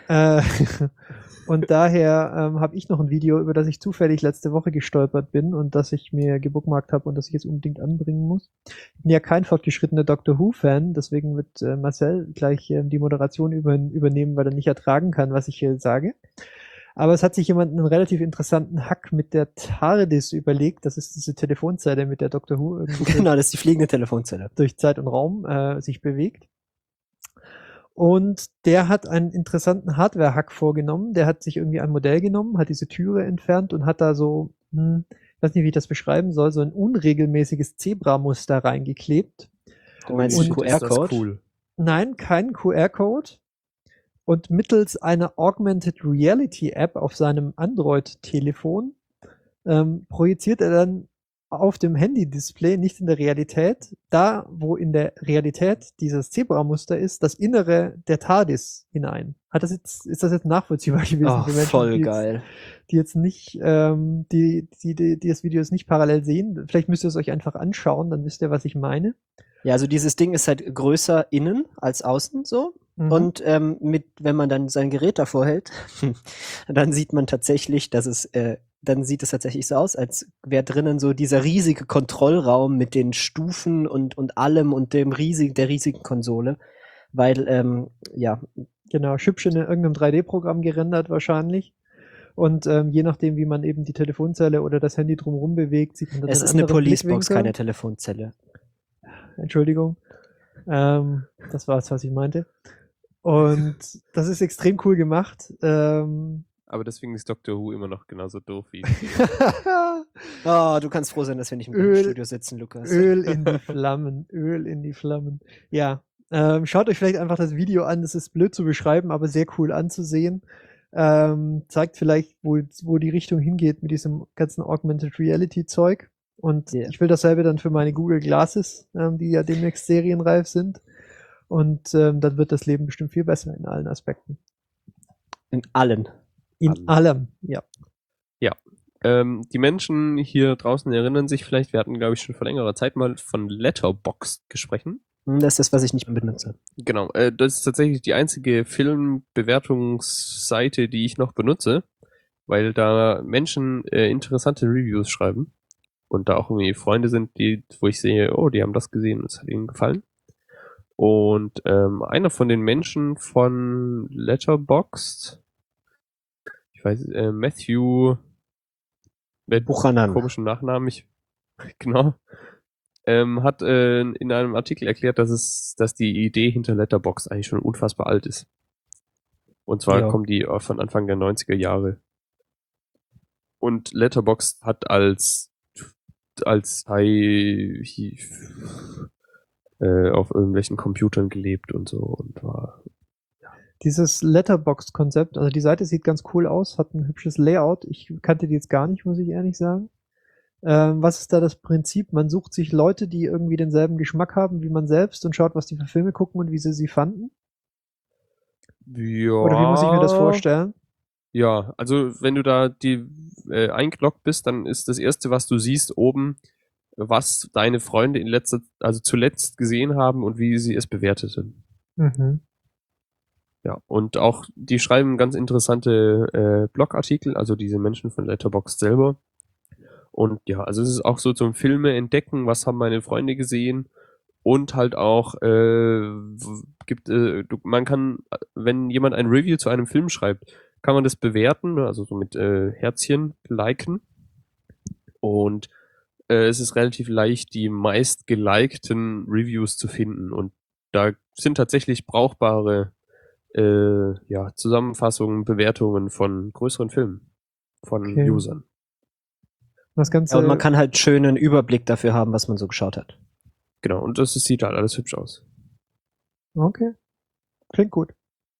Und daher habe ich noch ein Video, über das ich zufällig letzte Woche gestolpert bin und das ich mir gebookmarkt habe und das ich jetzt unbedingt anbringen muss. Ich bin ja kein fortgeschrittener Doctor Who-Fan, deswegen wird Marcel gleich die Moderation übernehmen, weil er nicht ertragen kann, was ich hier sage. Aber es hat sich jemand einen relativ interessanten Hack mit der TARDIS überlegt. Das ist diese Telefonzelle, mit der Doctor Who irgendwie Genau, das ist die fliegende Telefonzelle. durch Zeit und Raum sich bewegt. Und der hat einen interessanten Hardware-Hack vorgenommen. Der hat sich irgendwie ein Modell genommen, hat diese Türe entfernt und hat da so, ich weiß nicht, wie ich das beschreiben soll, so ein unregelmäßiges Zebramuster reingeklebt. Du meinst Und- den Ist das QR-Code? cool. Nein, kein QR-Code. Und mittels einer Augmented Reality App auf seinem Android-Telefon projiziert er dann auf dem Handy-Display, nicht in der Realität, da wo in der Realität dieses Zebramuster ist, das Innere der TARDIS hinein. Ist das jetzt nachvollziehbar gewesen Oh, für Menschen, voll die jetzt, geil. die jetzt nicht, die das Video jetzt nicht parallel sehen? Vielleicht müsst ihr es euch einfach anschauen, dann wisst ihr, was ich meine. Ja, also dieses Ding ist halt größer innen als außen so. Mhm. Und wenn man dann sein Gerät davor hält, dann sieht man tatsächlich, dann sieht es tatsächlich so aus, als wäre drinnen so dieser riesige Kontrollraum mit den Stufen und allem und der riesigen Konsole. Weil, ja, Genau, hübsch in irgendeinem 3D-Programm gerendert wahrscheinlich. Und je nachdem, wie man eben die Telefonzelle oder das Handy drumherum bewegt, sieht man dann es einen ist eine anderen Policebox, Blickwinkel. keine Telefonzelle. Entschuldigung. Das war es, was ich meinte. Und das ist extrem cool gemacht. Aber deswegen ist Doctor Who immer noch genauso doof wie. Oh, du kannst froh sein, dass wir nicht im Öl- Studio sitzen, Lukas. Öl in die Flammen, Öl in die Flammen. Ja, schaut euch vielleicht einfach das Video an. Das ist blöd zu beschreiben, aber sehr cool anzusehen. Zeigt vielleicht, wo die Richtung hingeht mit diesem ganzen Augmented Reality Zeug. Und Ja. ich will dasselbe dann für meine Google Glasses, die ja demnächst serienreif sind. Und dann wird das Leben bestimmt viel besser in allen Aspekten. In allen. In allem, ja. Die Menschen hier draußen erinnern sich vielleicht, wir hatten, glaube ich, schon vor längerer Zeit mal von Letterboxd gesprochen. Das ist das, was ich nicht benutze. Genau, das ist tatsächlich die einzige Filmbewertungsseite, die ich noch benutze, weil da Menschen interessante Reviews schreiben und da auch irgendwie Freunde sind, wo ich sehe, oh, die haben das gesehen und es hat ihnen gefallen. Und einer von den Menschen von Letterboxd, ich weiß, Matthew mit Buchanan. komischen Nachnamen, genau, hat in einem Artikel erklärt, dass die Idee hinter Letterboxd eigentlich schon unfassbar alt ist. Und zwar Ja. kommen die von Anfang der 90er Jahre. Und Letterboxd hat als auf irgendwelchen Computern gelebt und so und war. Dieses Letterboxd-Konzept, also die Seite sieht ganz cool aus, hat ein hübsches Layout. Ich kannte die jetzt gar nicht, muss ich ehrlich sagen. Was ist da das Prinzip? Man sucht sich Leute, die irgendwie denselben Geschmack haben wie man selbst und schaut, was die für Filme gucken und wie sie fanden? Ja. Oder wie muss ich mir das vorstellen? Ja, also wenn du da eingeloggt bist, dann ist das erste, was du siehst, oben, was deine Freunde zuletzt gesehen haben und wie sie es bewerteten. Mhm. Ja, und auch die schreiben ganz interessante Blogartikel, also diese Menschen von Letterboxd selber. Und ja, also es ist auch so zum Filme entdecken, was haben meine Freunde gesehen und halt auch man kann, wenn jemand ein Review zu einem Film schreibt, kann man das bewerten, also so mit Herzchen liken. Und es ist relativ leicht, die meist gelikten Reviews zu finden. Und da sind tatsächlich brauchbare Zusammenfassungen, Bewertungen von größeren Filmen von Okay. Usern. Das Ganze, Ja, und man kann halt schönen Überblick dafür haben, was man so geschaut hat. Genau, und sieht halt alles hübsch aus. okay. Klingt gut.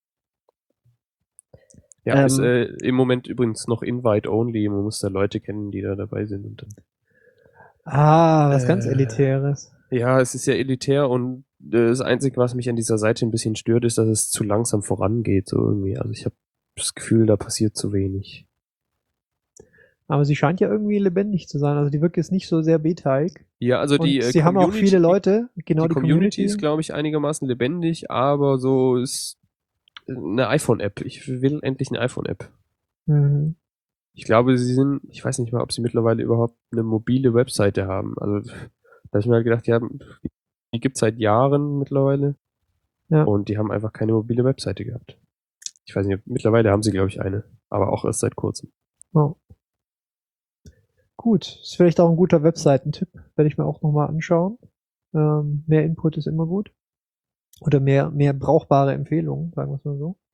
Ja, ist im Moment übrigens noch Invite only. Man muss da Leute kennen, die da dabei sind. Und dann, Was ganz Elitäres. ja, es ist ja elitär und das Einzige, was mich an dieser Seite ein bisschen stört, ist, dass es zu langsam vorangeht, so irgendwie. Also ich habe das Gefühl, da passiert zu wenig. Aber sie scheint ja irgendwie lebendig zu sein. Also die wirkt jetzt nicht so sehr beteilig. Ja, also Und die sie haben auch Community- viele Leute. Genau, die Community ist, glaube ich, einigermaßen lebendig, aber so ist eine iPhone-App. Ich will endlich eine iPhone-App. Mhm. Ich glaube, ich weiß nicht mal, ob sie mittlerweile überhaupt eine mobile Webseite haben. Also, da habe ich mir halt gedacht, die gibt's seit Jahren mittlerweile. Ja. Und die haben einfach keine mobile Webseite gehabt. Ich weiß nicht, mittlerweile haben sie, glaube ich, eine. Aber auch erst seit kurzem. Oh. Gut, ist vielleicht auch ein guter Webseitentipp. Werde ich mir auch nochmal anschauen. Mehr Input ist immer gut. Oder mehr brauchbare Empfehlungen, sagen wir es mal so.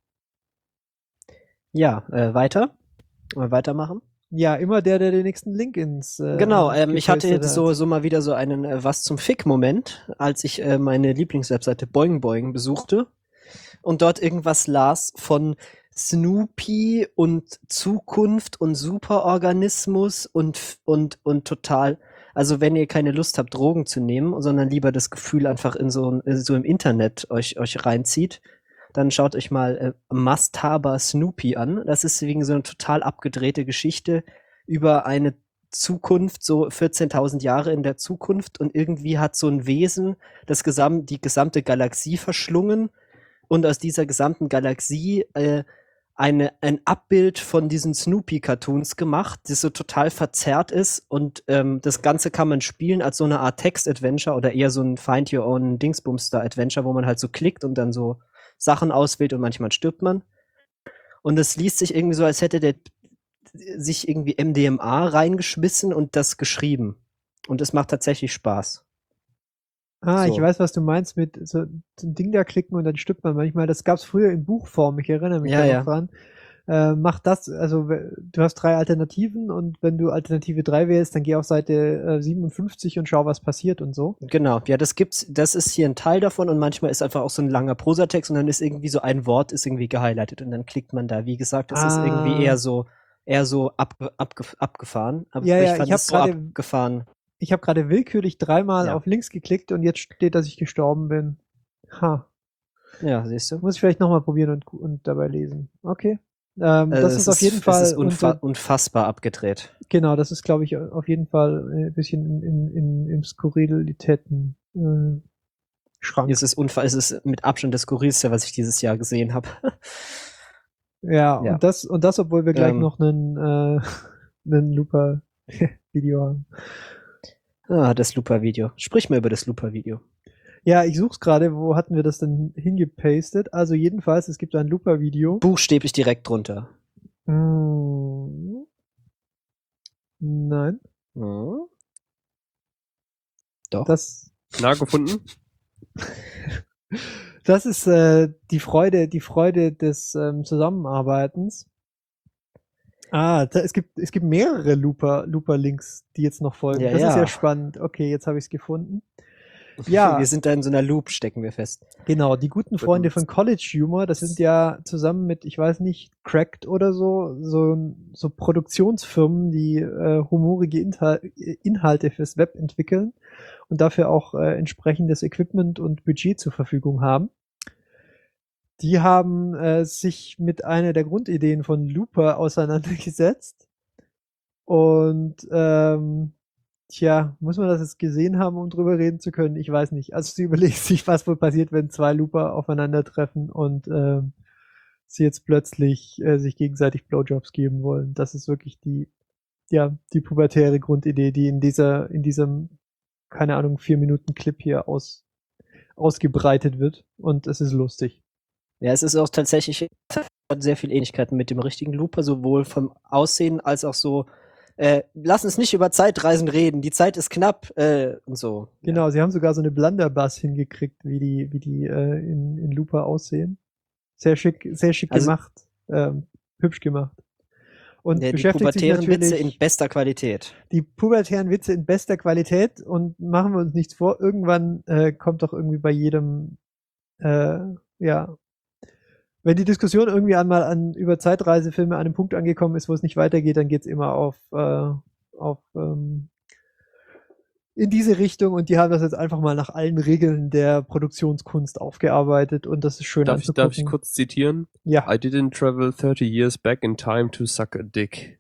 Ja, weitermachen. Ja, immer der den nächsten Link ins Genau, ich hatte gepostet jetzt hat. so mal wieder so einen Was zum Fick-Moment, als ich meine Lieblingswebseite Boing Boing besuchte und dort irgendwas las von Snoopy und Zukunft und Superorganismus und total. Also wenn ihr keine Lust habt, Drogen zu nehmen, sondern lieber das Gefühl einfach in so im Internet euch reinzieht, dann schaut euch mal Masthaber Snoopy an. Das ist wegen so eine total abgedrehte Geschichte über eine Zukunft, so 14.000 Jahre in der Zukunft, und irgendwie hat so ein Wesen die gesamte Galaxie verschlungen und aus dieser gesamten Galaxie ein Abbild von diesen Snoopy-Cartoons gemacht, das so total verzerrt ist, und das Ganze kann man spielen als so eine Art Text-Adventure oder eher so ein Find-Your-Own-Dingsbumster-Adventure, wo man halt so klickt und dann so Sachen auswählt und manchmal stirbt man. Und es liest sich irgendwie so, als hätte der sich irgendwie MDMA reingeschmissen und das geschrieben. Und es macht tatsächlich Spaß. Ah, So. ich weiß, was du meinst mit so ein Ding da klicken und dann stirbt man manchmal. Das gab's früher in Buchform, ich erinnere mich Ja, da ja. noch dran. Mach das, also du hast 3 Alternativen und wenn du Alternative 3 wählst, dann geh auf Seite 57 und schau, was passiert und so. Genau, ja, das ist hier ein Teil davon, und manchmal ist einfach auch so ein langer Prosatext und dann ist irgendwie so ein Wort ist irgendwie gehighlightet und dann klickt man da. Wie gesagt, das ist irgendwie eher so abgefahren. Aber Ja, ich ja, fand ich hab es so grade- abgefahren. Ich habe gerade willkürlich 3-mal Ja. auf links geklickt und jetzt steht, dass ich gestorben bin. Ha. Ja, siehst du? Muss ich vielleicht nochmal probieren und dabei lesen. Okay. Das ist auf jeden Fall Es ist unfassbar abgedreht. genau, das ist, glaube ich, auf jeden Fall ein bisschen im Skurrilitäten Schrank. Es ist mit Abstand das Skurrilste, was ich dieses Jahr gesehen habe. Ja, Ja. und das, obwohl wir gleich Ähm. noch einen Looper-Video haben. Das Looper-Video. Sprich mal über das Looper-Video. Ja, ich such's gerade, wo hatten wir das denn hingepastet? Also jedenfalls, es gibt ein Looper-Video. Buchstäblich direkt drunter. Nein. Hm? Doch. Das Na, gefunden? Das ist die Freude des Zusammenarbeitens. Es gibt mehrere Looper-Links, die jetzt noch folgen. Ja, Das ist ja. ja spannend. Okay, jetzt habe ich es gefunden. Ja, Wir sind da in so einer Loop, stecken wir fest. genau, die guten Freunde von College Humor, das sind ja zusammen mit, ich weiß nicht, Cracked oder so Produktionsfirmen, die humorige Inhalte fürs Web entwickeln und dafür auch entsprechendes Equipment und Budget zur Verfügung haben. Die haben sich mit einer der Grundideen von Looper auseinandergesetzt und muss man das jetzt gesehen haben, um drüber reden zu können? Ich weiß nicht. Also sie überlegt sich, was wohl passiert, wenn 2 Looper aufeinandertreffen und sie jetzt plötzlich sich gegenseitig Blowjobs geben wollen. Das ist wirklich die pubertäre Grundidee, die in diesem, keine Ahnung, 4 Minuten Clip hier ausgebreitet wird. Und es ist lustig. Ja, es ist auch tatsächlich hat sehr viel Ähnlichkeiten mit dem richtigen Looper, sowohl vom Aussehen als auch so, lass uns nicht über Zeitreisen reden, die Zeit ist knapp und so. Genau, sie haben sogar so eine Blunderbuss hingekriegt, wie die in Looper aussehen. Sehr schick Also- gemacht, hübsch gemacht. Und Die beschäftigt sich pubertären Witze natürlich in bester Qualität. die pubertären Witze in bester Qualität, und machen wir uns nichts vor, irgendwann kommt doch irgendwie bei jedem, wenn die Diskussion irgendwie einmal über Zeitreisefilme an einem Punkt angekommen ist, wo es nicht weitergeht, dann geht's immer in diese Richtung, und die haben das jetzt einfach mal nach allen Regeln der Produktionskunst aufgearbeitet, und das ist schön Darf ich anzugucken. kurz zitieren? Ja, I didn't travel 30 years back in time to suck a dick.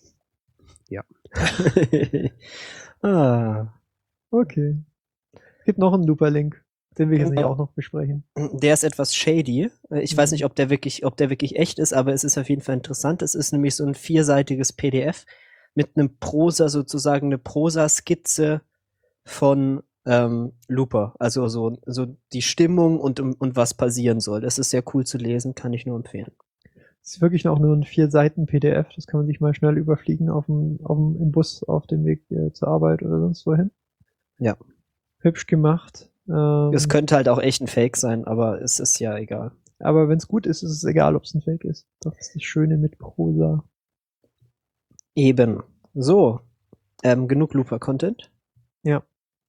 okay. Gibt noch einen Looper-Link, den wir jetzt nicht Genau. auch noch besprechen. Der ist etwas shady. Ich weiß nicht, ob der wirklich echt ist, aber es ist auf jeden Fall interessant. Es ist nämlich so ein 4-seitiges PDF mit einem Prosa, sozusagen eine Prosa-Skizze von Looper. Also so die Stimmung und was passieren soll. Das ist sehr cool zu lesen, kann ich nur empfehlen. Das ist wirklich auch nur ein 4-Seiten-PDF, das kann man sich mal schnell überfliegen im Bus auf dem Weg zur Arbeit oder sonst wohin. Ja. Hübsch gemacht. Es könnte halt auch echt ein Fake sein, aber es ist ja egal. Aber wenn es gut ist, ist es egal, ob es ein Fake ist. Das ist das Schöne mit Prosa. Eben. So. Genug Looper-Content. Ja.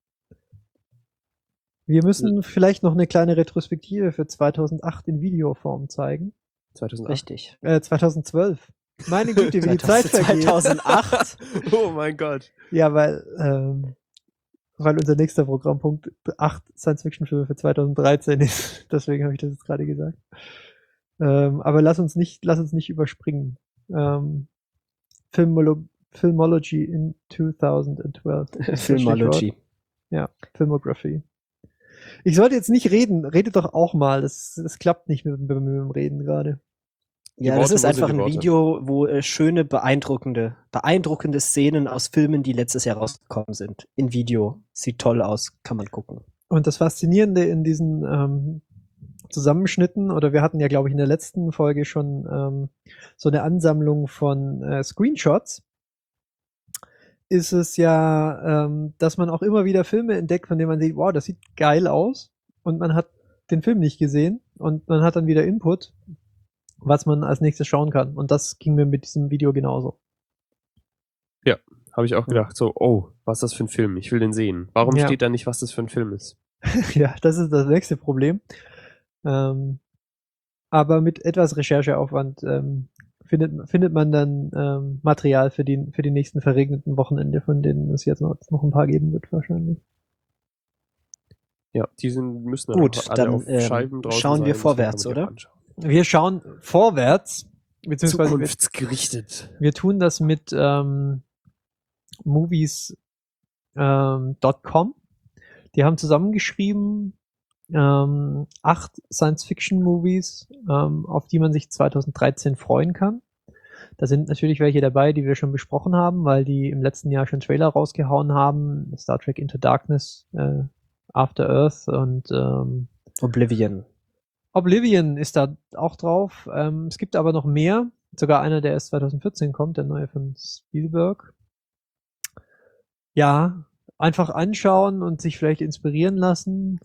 Wir müssen vielleicht noch eine kleine Retrospektive für 2008 in Videoform zeigen. 2008. Richtig. 2012. Meine Güte, wie die Zeit vergeht. 2008. Oh mein Gott. Ja, weil unser nächster Programmpunkt 8 Science-Fiction-Filme für 2013 ist. Deswegen habe ich das jetzt gerade gesagt. Aber lass uns nicht überspringen. Filmology in 2012. Filmology. Ja, Filmography. Ich sollte jetzt nicht reden. Redet doch auch mal. Das klappt nicht mit dem Reden gerade. Ja, Die das Worte, ist wo einfach sind die ein Worte? Video, wo schöne, beeindruckende Szenen aus Filmen, die letztes Jahr rausgekommen sind. In Video. Sieht toll aus, kann man gucken. Und das Faszinierende in diesen Zusammenschnitten, oder wir hatten ja, glaube ich, in der letzten Folge schon so eine Ansammlung von Screenshots, ist es ja, dass man auch immer wieder Filme entdeckt, von denen man sieht, wow, das sieht geil aus, und man hat den Film nicht gesehen und man hat dann wieder Input, was man als nächstes schauen kann. Und das ging mir mit diesem Video genauso. Habe ich auch gedacht, so, oh, was ist das für ein Film? Ich will den sehen. Warum Ja. steht da nicht, was das für ein Film ist? Ja, das ist das nächste Problem. Aber mit etwas Rechercheaufwand findet man dann Material für die nächsten verregneten Wochenende, von denen es jetzt noch ein paar geben wird wahrscheinlich. Ja, müssen dann Gut, auch alle dann auf Scheiben draußen schauen wir sein, vorwärts, deswegen kann oder? man die auch anschauen. Wir schauen vorwärts, beziehungsweise Zukunftsgerichtet. wir tun das mit movies.com. Die haben zusammengeschrieben 8 Science-Fiction-Movies, auf die man sich 2013 freuen kann. Da sind natürlich welche dabei, die wir schon besprochen haben, weil die im letzten Jahr schon Trailer rausgehauen haben. Star Trek Into Darkness, After Earth und Oblivion. Oblivion ist da auch drauf. Es gibt aber noch mehr. Sogar einer, der erst 2014 kommt, der neue von Spielberg. Ja, einfach anschauen und sich vielleicht inspirieren lassen.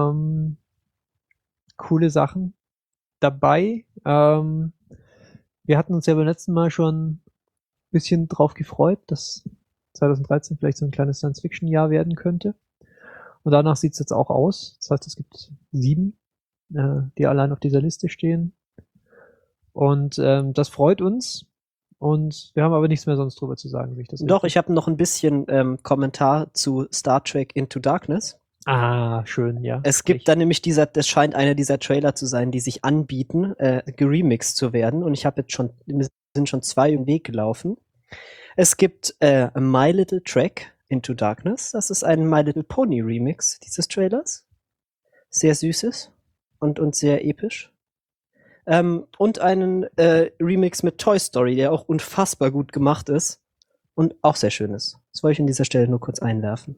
Coole Sachen dabei. Wir hatten uns ja beim letzten Mal schon ein bisschen drauf gefreut, dass 2013 vielleicht so ein kleines Science-Fiction-Jahr werden könnte. Und danach sieht es jetzt auch aus. Das heißt, es gibt 7, die allein auf dieser Liste stehen. Und das freut uns. Und wir haben aber nichts mehr sonst drüber zu sagen, wie ich das Doch, ich habe noch ein bisschen Kommentar zu Star Trek Into Darkness. Ah, schön, ja. Es gibt da nämlich das scheint einer dieser Trailer zu sein, die sich anbieten, geremixed zu werden. Und ich habe jetzt mir sind schon 2 im Weg gelaufen. Es gibt My Little Trek Into Darkness. Das ist ein My Little Pony Remix dieses Trailers. Sehr süßes und sehr episch. Und einen Remix mit Toy Story, der auch unfassbar gut gemacht ist und auch sehr schön ist. Das wollte ich an dieser Stelle nur kurz einwerfen.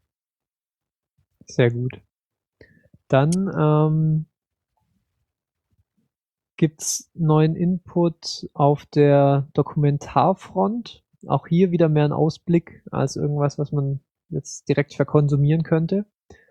Sehr gut. Dann gibt's neuen Input auf der Dokumentarfront. Auch hier wieder mehr ein Ausblick als irgendwas, was man jetzt direkt verkonsumieren könnte.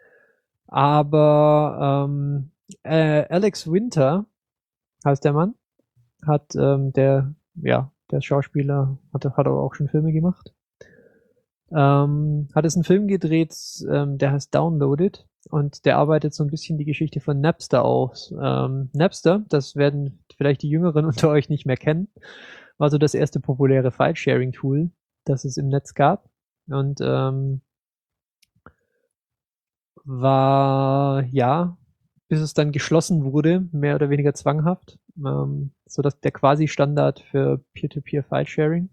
Aber Alex Winter heißt der Mann, hat der Schauspieler hat aber auch schon Filme gemacht. Hat es einen Film gedreht, der heißt Downloaded, und der arbeitet so ein bisschen die Geschichte von Napster aus. Napster, das werden vielleicht die Jüngeren unter euch nicht mehr kennen, war so das erste populäre File-Sharing-Tool, das es im Netz gab, und war, ja, bis es dann geschlossen wurde, mehr oder weniger zwanghaft, so dass der quasi Standard für Peer-to-Peer-File-Sharing.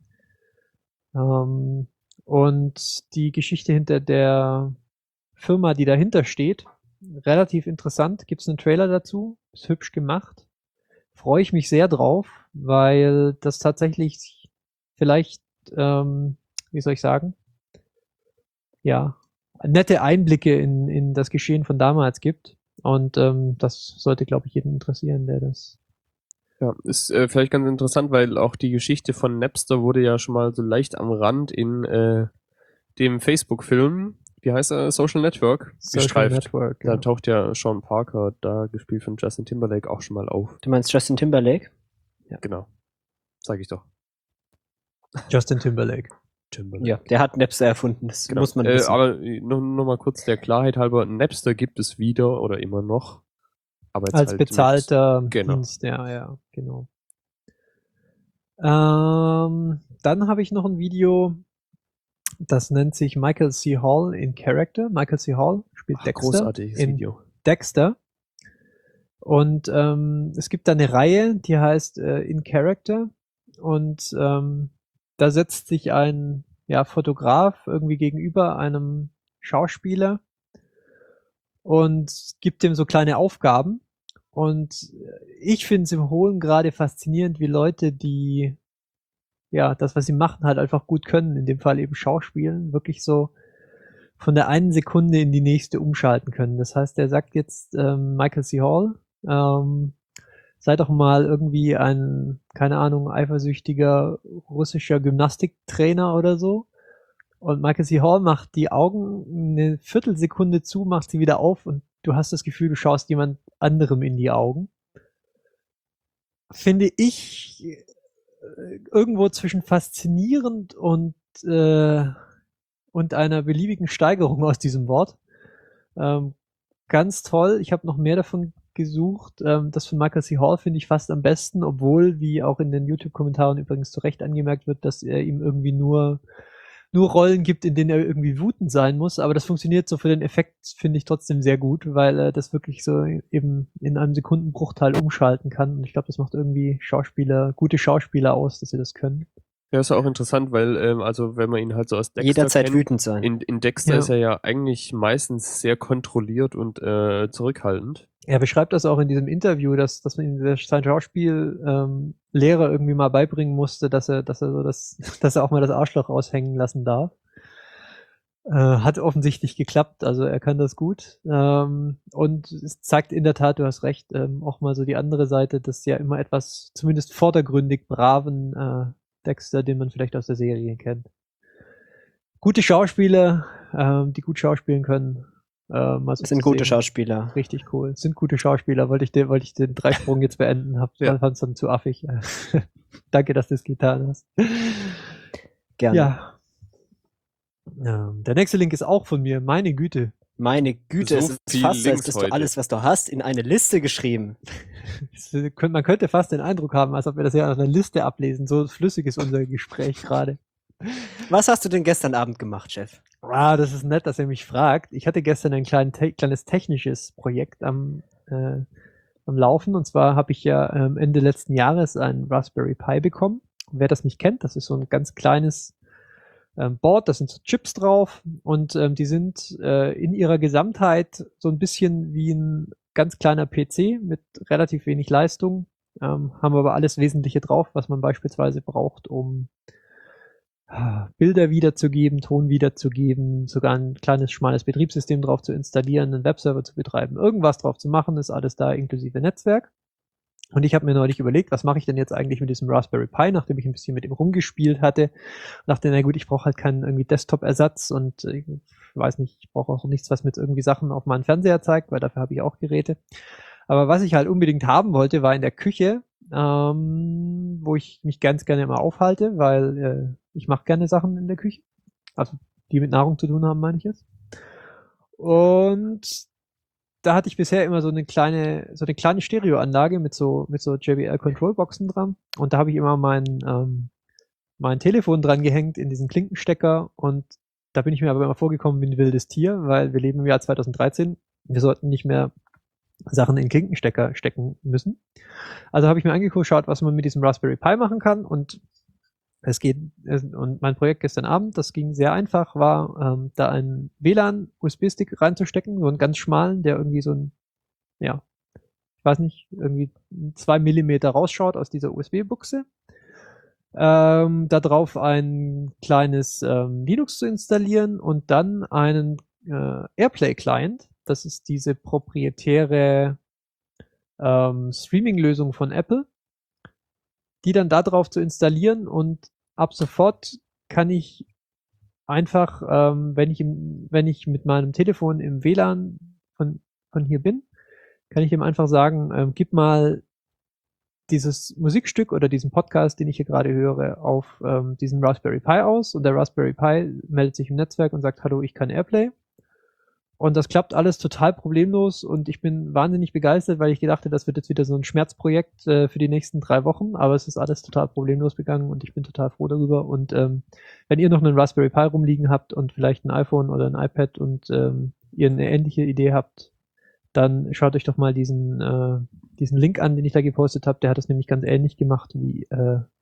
Und die Geschichte hinter der Firma, die dahinter steht, relativ interessant. Gibt's einen Trailer dazu, ist hübsch gemacht. Freue ich mich sehr drauf, weil das tatsächlich vielleicht, wie soll ich sagen, ja, nette Einblicke in das Geschehen von damals gibt. Und das sollte, glaube ich, jeden interessieren, der das. Ja, ist vielleicht ganz interessant, weil auch die Geschichte von Napster wurde ja schon mal so leicht am Rand in dem Facebook-Film, wie heißt er, Social Network, gestreift. Network, Da ja. taucht ja Sean Parker, da gespielt von Justin Timberlake, auch schon mal auf. Du meinst Justin Timberlake? Genau. Sag ich doch. Justin Timberlake. Ja, der hat Napster erfunden, das Genau. muss man wissen. Aber noch mal kurz der Klarheit halber, Napster gibt es wieder oder immer noch. Aber jetzt Als halt bezahlter Genau. Dienst, ja, genau. Dann habe ich noch ein Video, das nennt sich Michael C. Hall in Character. Michael C. Hall spielt Ach, Dexter großartiges in Video. Dexter. Und es gibt da eine Reihe, die heißt In Character. Und da setzt sich ein Fotograf irgendwie gegenüber einem Schauspieler und gibt dem so kleine Aufgaben. Und ich finde es im Hohlen gerade faszinierend, wie Leute, die das, was sie machen, halt einfach gut können, in dem Fall eben Schauspielen, wirklich so von der einen Sekunde in die nächste umschalten können. Das heißt, er sagt jetzt Michael C. Hall, sei doch mal irgendwie ein, keine Ahnung, eifersüchtiger russischer Gymnastiktrainer oder so. Und Michael C. Hall macht die Augen eine Viertelsekunde zu, macht sie wieder auf und du hast das Gefühl, du schaust jemand anderem in die Augen. Finde ich irgendwo zwischen faszinierend und einer beliebigen Steigerung aus diesem Wort. Ganz toll. Ich habe noch mehr davon gesucht. Das von Michael C. Hall finde ich fast am besten, obwohl, wie auch in den YouTube-Kommentaren übrigens zu Recht angemerkt wird, dass er ihm irgendwie nur Rollen gibt, in denen er irgendwie wütend sein muss. Aber das funktioniert so für den Effekt, finde ich trotzdem sehr gut, weil er das wirklich so eben in einem Sekundenbruchteil umschalten kann. Und ich glaube, das macht irgendwie gute Schauspieler aus, dass sie das können. Ja, ist auch interessant, weil, also wenn man ihn halt so aus Dexter Jederzeit kennt, wütend sein. in Dexter Ja. ist er ja eigentlich meistens sehr kontrolliert und zurückhaltend. Er beschreibt das auch in diesem Interview, dass man ihm sein Schauspiel-Lehrer irgendwie mal beibringen musste, dass er auch mal das Arschloch aushängen lassen darf. Hat offensichtlich geklappt, also er kann das gut. Und es zeigt in der Tat, du hast recht, auch mal so die andere Seite des ja immer etwas, zumindest vordergründig braven Dexter, den man vielleicht aus der Serie kennt. Gute Schauspieler, die gut schauspielen können. Das sind gute Schauspieler. Richtig cool. Sind gute Schauspieler. Wollte ich den Dreisprung jetzt beenden. Ja. Fand es dann zu affig. Danke, dass du es getan hast. Gerne. Ja. Der nächste Link ist auch von mir. Meine Güte. Meine Güte, So es ist viel fast, als Links hättest du heute. alles, was du hast, in eine Liste geschrieben. Man könnte fast den Eindruck haben, als ob wir das ja aus einer Liste ablesen. So flüssig ist unser Gespräch gerade. Was hast du denn gestern Abend gemacht, Chef? Das ist nett, dass er mich fragt. Ich hatte gestern ein kleines technisches Projekt am Laufen. Und zwar habe ich ja Ende letzten Jahres ein Raspberry Pi bekommen. Und wer das nicht kennt, das ist so ein ganz kleines Board, da sind so Chips drauf und die sind in ihrer Gesamtheit so ein bisschen wie ein ganz kleiner PC mit relativ wenig Leistung, haben aber alles Wesentliche drauf, was man beispielsweise braucht, um Bilder wiederzugeben, Ton wiederzugeben, sogar ein kleines, schmales Betriebssystem drauf zu installieren, einen Webserver zu betreiben, irgendwas drauf zu machen, ist alles da inklusive Netzwerk. Und ich habe mir neulich überlegt, was mache ich denn jetzt eigentlich mit diesem Raspberry Pi, nachdem ich ein bisschen mit ihm rumgespielt hatte. Und dachte, na gut, ich brauche halt keinen irgendwie Desktop-Ersatz und ich weiß nicht, ich brauche auch nichts, was mir jetzt irgendwie Sachen auf meinen Fernseher zeigt, weil dafür habe ich auch Geräte. Aber was ich halt unbedingt haben wollte, war in der Küche, wo ich mich ganz gerne immer aufhalte, weil ich mache gerne Sachen in der Küche. Also die mit Nahrung zu tun haben, meine ich jetzt. Und da hatte ich bisher immer so eine kleine Stereoanlage mit so JBL Controlboxen dran. Und da habe ich immer mein Telefon dran gehängt in diesen Klinkenstecker. Und da bin ich mir aber immer vorgekommen wie ein wildes Tier, weil wir leben im Jahr 2013. Wir sollten nicht mehr Sachen in Klinkenstecker stecken müssen. Also habe ich mir angeschaut, was man mit diesem Raspberry Pi machen kann. Und und mein Projekt gestern Abend, das ging sehr einfach, war da einen WLAN-USB-Stick reinzustecken, so einen ganz schmalen, der irgendwie so ein, ich weiß nicht, irgendwie 2 Millimeter rausschaut aus dieser USB-Buchse. Da drauf ein kleines Linux zu installieren und dann einen Airplay-Client. Das ist diese proprietäre Streaming-Lösung von Apple, die dann da drauf zu installieren und ab sofort kann ich einfach, wenn ich mit meinem Telefon im WLAN von hier bin, kann ich ihm einfach sagen, gib mal dieses Musikstück oder diesen Podcast, den ich hier gerade höre, auf diesen Raspberry Pi aus und der Raspberry Pi meldet sich im Netzwerk und sagt, hallo, ich kann Airplay. Und das klappt alles total problemlos und ich bin wahnsinnig begeistert, weil ich gedacht habe, das wird jetzt wieder so ein Schmerzprojekt für die nächsten 3 Wochen, aber es ist alles total problemlos gegangen und ich bin total froh darüber. Und wenn ihr noch einen Raspberry Pi rumliegen habt und vielleicht ein iPhone oder ein iPad und ihr eine ähnliche Idee habt, dann schaut euch doch mal diesen Link an, den ich da gepostet habe. Der hat das nämlich ganz ähnlich gemacht wie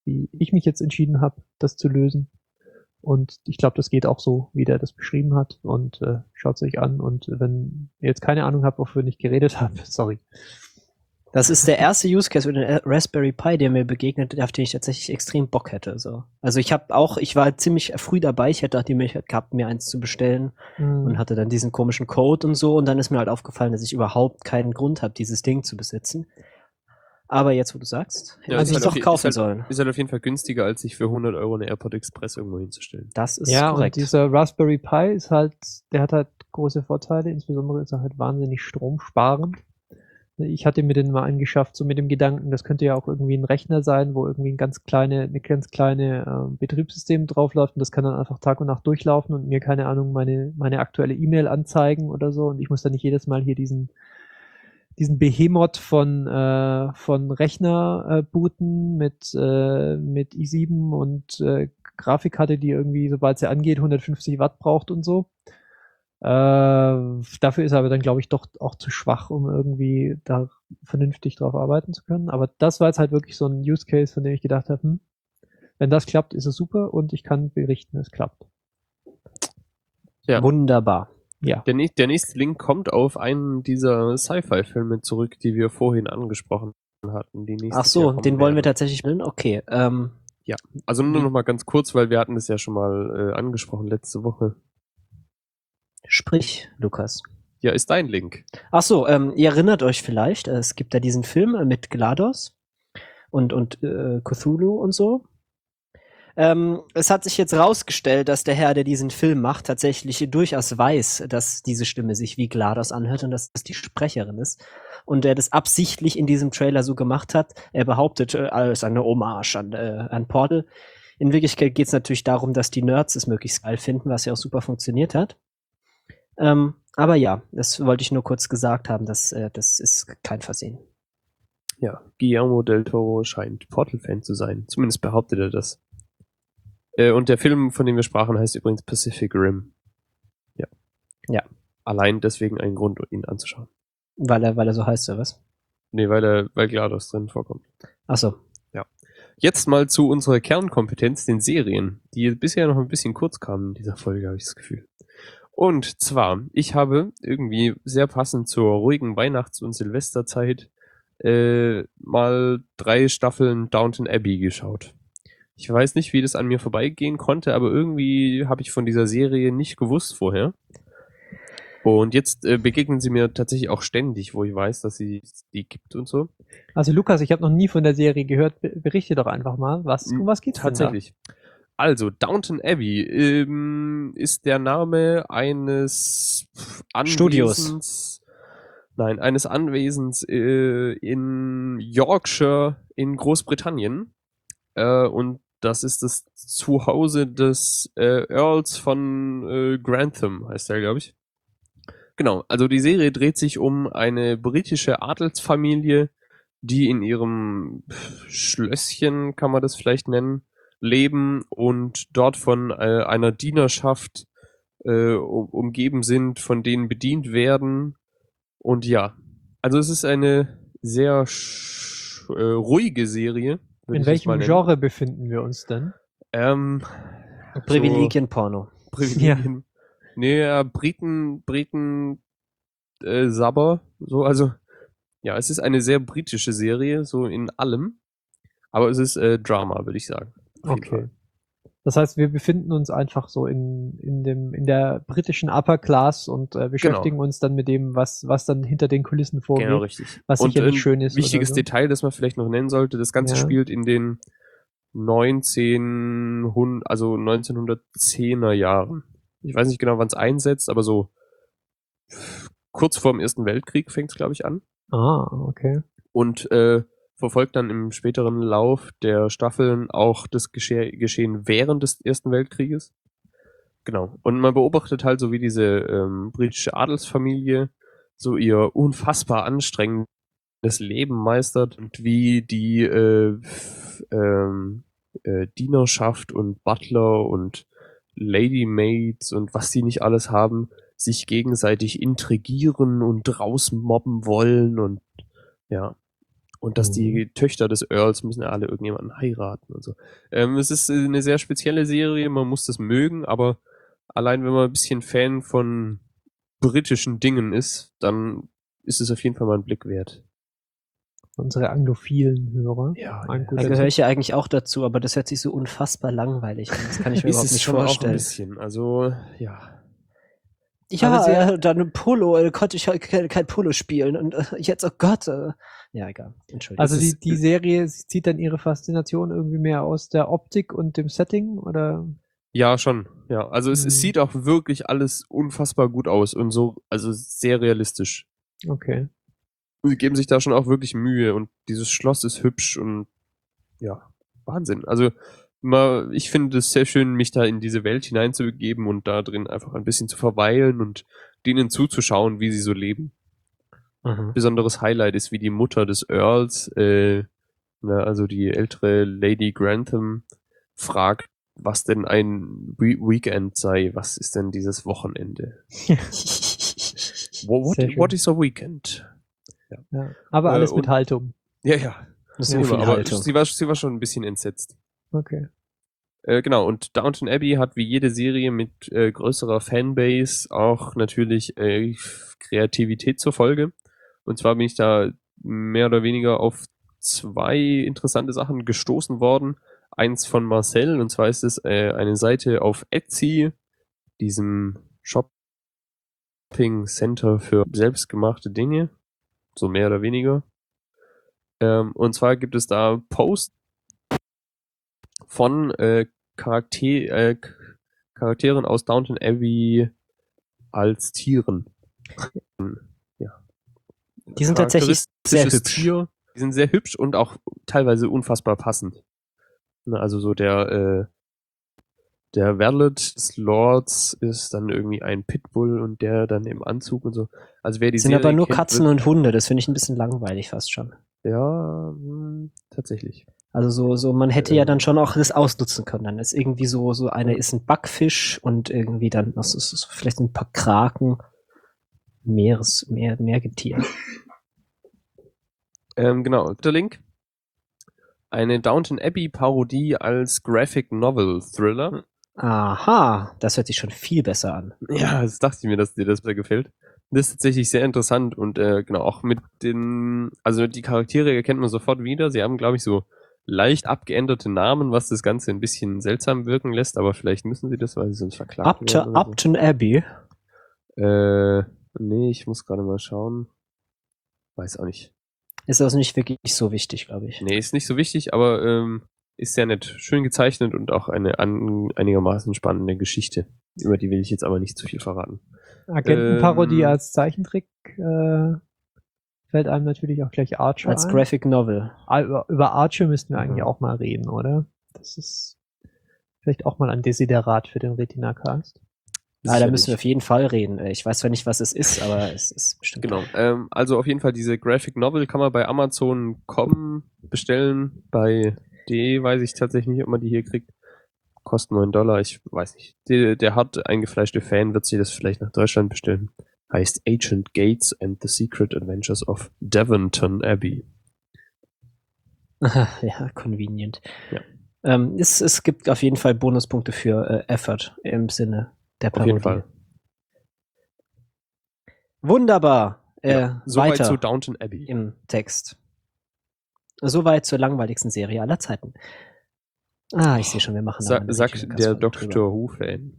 wie ich mich jetzt entschieden habe, das zu lösen. Und ich glaube, das geht auch so, wie der das beschrieben hat. Und schaut es euch an. Und wenn ihr jetzt keine Ahnung habt, wofür ich geredet habe, sorry. Das ist der erste Use Case mit dem Raspberry Pi, der mir begegnet, auf den ich tatsächlich extrem Bock hätte. So. Also ich war ziemlich früh dabei, ich hätte die Möglichkeit gehabt, mir eins zu bestellen und hatte dann diesen komischen Code und so. Und dann ist mir halt aufgefallen, dass ich überhaupt keinen Grund habe, dieses Ding zu besitzen. Aber jetzt, wo du sagst, hätte ich es doch kaufen sollen. Ist halt auf jeden Fall günstiger, als sich für 100 Euro eine AirPod Express irgendwo hinzustellen. Das ist Ja, korrekt. und dieser Raspberry Pi ist halt, der hat halt große Vorteile, insbesondere ist er halt wahnsinnig stromsparend. Ich hatte mir den mal angeschafft, so mit dem Gedanken, das könnte ja auch irgendwie ein Rechner sein, wo irgendwie eine ganz kleine Betriebssystem draufläuft und das kann dann einfach Tag und Nacht durchlaufen und mir, keine Ahnung, meine aktuelle E-Mail anzeigen oder so und ich muss dann nicht jedes Mal hier diesen Behemoth von Rechner booten mit i7 und Grafikkarte, die irgendwie, sobald sie angeht, 150 Watt braucht und so. Dafür ist er aber dann, glaube ich, doch auch zu schwach, um irgendwie da vernünftig drauf arbeiten zu können. Aber das war jetzt halt wirklich so ein Use Case, von dem ich gedacht habe, wenn das klappt, ist es super und ich kann berichten, es klappt. Ja. Wunderbar. Ja. Der nächste Link kommt auf einen dieser Sci-Fi-Filme zurück, die wir vorhin angesprochen hatten. Die Ach so, den wollen wir tatsächlich bilden? Okay. Also nur noch mal ganz kurz, weil wir hatten das ja schon mal angesprochen letzte Woche. Sprich, Lukas. Ja, ist dein Link. Ach so, ihr erinnert euch vielleicht, es gibt da diesen Film mit GLaDOS und Cthulhu und so. Es hat sich jetzt rausgestellt, dass der Herr, der diesen Film macht, tatsächlich durchaus weiß, dass diese Stimme sich wie GLaDOS anhört und dass das die Sprecherin ist. Und er das absichtlich in diesem Trailer so gemacht hat. Er behauptet, alles eine Hommage an Portal. In Wirklichkeit geht es natürlich darum, dass die Nerds es möglichst geil finden, was ja auch super funktioniert hat. Aber ja, das wollte ich nur kurz gesagt haben, das ist kein Versehen. Ja, Guillermo del Toro scheint Portal-Fan zu sein. Zumindest behauptet er das. Und der Film, von dem wir sprachen, heißt übrigens Pacific Rim. Ja. Ja. Allein deswegen ein Grund, ihn anzuschauen. Weil er so heißt, oder was? Nee, weil GLaDOS drin vorkommt. Ach so. Ja. Jetzt mal zu unserer Kernkompetenz, den Serien, die bisher noch ein bisschen kurz kamen in dieser Folge, habe ich das Gefühl. Und zwar, ich habe irgendwie sehr passend zur ruhigen Weihnachts- und Silvesterzeit mal 3 Staffeln Downton Abbey geschaut. Ich weiß nicht, wie das an mir vorbeigehen konnte, aber irgendwie habe ich von dieser Serie nicht gewusst vorher. Und jetzt begegnen sie mir tatsächlich auch ständig, wo ich weiß, dass sie die gibt und so. Also Lukas, ich habe noch nie von der Serie gehört. Berichte doch einfach mal, um was geht's denn da? Tatsächlich. Also, Downton Abbey ist der Name eines Studios. Eines Anwesens in Yorkshire in Großbritannien. Und das ist das Zuhause des Earls von Grantham, heißt er, glaube ich. Genau, also die Serie dreht sich um eine britische Adelsfamilie, die in ihrem Schlösschen, kann man das vielleicht nennen, leben und dort von einer Dienerschaft umgeben sind, von denen bedient werden. Und ja, also es ist eine sehr ruhige Serie. In welchem Genre befinden wir uns denn? Privilegienporno. Privilegien. Ja. Nee, ja, Briten Sabber, so, also ja, es ist eine sehr britische Serie, so in allem, aber es ist Drama, würde ich sagen. Okay. Das heißt, wir befinden uns einfach so in der britischen Upper Class und beschäftigen uns dann mit dem, was dann hinter den Kulissen vorgeht. Genau, richtig. Was sicherlich schön ist. Wichtiges Detail, das man vielleicht noch nennen sollte, das Ganze spielt in den 1910er Jahren. Ich weiß nicht genau, wann es einsetzt, aber so kurz vor dem Ersten Weltkrieg fängt es, glaube ich, an. Ah, okay. Und verfolgt dann im späteren Lauf der Staffeln auch das Geschehen während des Ersten Weltkrieges. Genau. Und man beobachtet halt so, wie diese britische Adelsfamilie so ihr unfassbar anstrengendes Leben meistert und wie die Dienerschaft und Butler und Ladymaids und was die nicht alles haben, sich gegenseitig intrigieren und rausmobben wollen und ja. Und dass die Töchter des Earls müssen ja alle irgendjemanden heiraten und so. Es ist eine sehr spezielle Serie, man muss das mögen, aber allein wenn man ein bisschen Fan von britischen Dingen ist, dann ist es auf jeden Fall mal einen Blick wert. Unsere anglophilen Hörer. Ja, Ein ja. guter Da gehöre Tipp. ich ja eigentlich auch dazu, aber das hört sich so unfassbar langweilig an. Das kann ich mir Ist überhaupt es nicht schon auch ein vorstellen. bisschen. Also, ja. Ja, Aber sehr- dann Polo, konnte ich halt kein Polo spielen und jetzt, oh Gott. Ja, egal. Entschuldigung. Also ist- die Serie zieht dann ihre Faszination irgendwie mehr aus der Optik und dem Setting, oder? Ja, schon. Ja, also es Mhm. sieht auch wirklich alles unfassbar gut aus und so, also sehr realistisch. Okay. Und sie geben sich da schon auch wirklich Mühe und dieses Schloss ist hübsch und ja, Wahnsinn. Also ich finde es sehr schön, mich da in diese Welt hineinzubegeben und da drin einfach ein bisschen zu verweilen und denen zuzuschauen, wie sie so leben. Mhm. Besonderes Highlight ist, wie die Mutter des Earls, also die ältere Lady Grantham, fragt, was denn ein Weekend sei. Was ist denn dieses Wochenende? Sehr schön. What is a weekend? Ja. Aber alles und- mit Haltung. Ja. So Ja, viel aber Haltung. sie war schon ein bisschen entsetzt. Okay. Genau, und Downton Abbey hat wie jede Serie mit größerer Fanbase auch natürlich Kreativität zur Folge. Und zwar bin ich da mehr oder weniger auf 2 interessante Sachen gestoßen worden. Eins von Marcel, und zwar ist es eine Seite auf Etsy, diesem Shopping Center für selbstgemachte Dinge, so mehr oder weniger. Und zwar gibt es da Posts von Charakteren aus Downton Abbey als Tieren. Ja. Die sind tatsächlich sehr Charakteristisches hübsch. Tier. Die sind sehr hübsch und auch teilweise unfassbar passend. Ne, also so der Valet des Lords ist dann irgendwie ein Pitbull und der dann im Anzug und so. Also wer die Sind Serie aber nur kennt, Katzen wird, und Hunde, das finde ich ein bisschen langweilig fast schon. ja, tatsächlich. Also so, man hätte ja dann schon auch das ausnutzen können. Dann ist irgendwie so einer ist ein Backfisch und irgendwie dann noch so vielleicht ein paar Kraken. Meergetier. Genau, der Link. Eine Downton Abbey Parodie als Graphic Novel Thriller. Aha, das hört sich schon viel besser an. Ja, das dachte ich mir, dass dir das besser gefällt. Das ist tatsächlich sehr interessant und genau, auch mit also die Charaktere erkennt man sofort wieder. Sie haben, glaube ich, so leicht abgeänderte Namen, was das Ganze ein bisschen seltsam wirken lässt, aber vielleicht müssen sie das, weil sie sonst verklagt werden. oder so. Upton Abbey. Nee, ich muss gerade mal schauen. Weiß auch nicht. Ist das nicht wirklich so wichtig, glaube ich. Nee, ist nicht so wichtig, aber ist sehr nett. Schön gezeichnet und auch eine einigermaßen spannende Geschichte. Über die will ich jetzt aber nicht zu viel verraten. Agentenparodie als Zeichentrick fällt einem natürlich auch gleich Archer Als ein. Graphic Novel. Über Archer müssten wir eigentlich Mhm. auch mal reden, oder? Das ist vielleicht auch mal ein Desiderat für den Retina-Cast. Da müssen wir auf jeden Fall reden. Ich weiß zwar nicht, was es ist, aber es ist bestimmt. Genau. Also auf jeden Fall diese Graphic Novel kann man bei Amazon.com bestellen. Bei DE weiß ich tatsächlich nicht, ob man die hier kriegt. Kostet $9, ich weiß nicht. Der hart eingefleischte Fan wird sich das vielleicht nach Deutschland bestellen. Heißt Agent Gates and the Secret Adventures of Devonton Abbey. Ja, convenient. Ja. Es gibt auf jeden Fall Bonuspunkte für Effort im Sinne der Auf Parodie. jeden Fall. Wunderbar. Soweit Weiter zu Downton Abbey. im Text. Soweit zur langweiligsten Serie aller Zeiten. Ich sehe schon, wir machen da mal eine Sagt richtige der Gastfolge Doctor Who-Fan.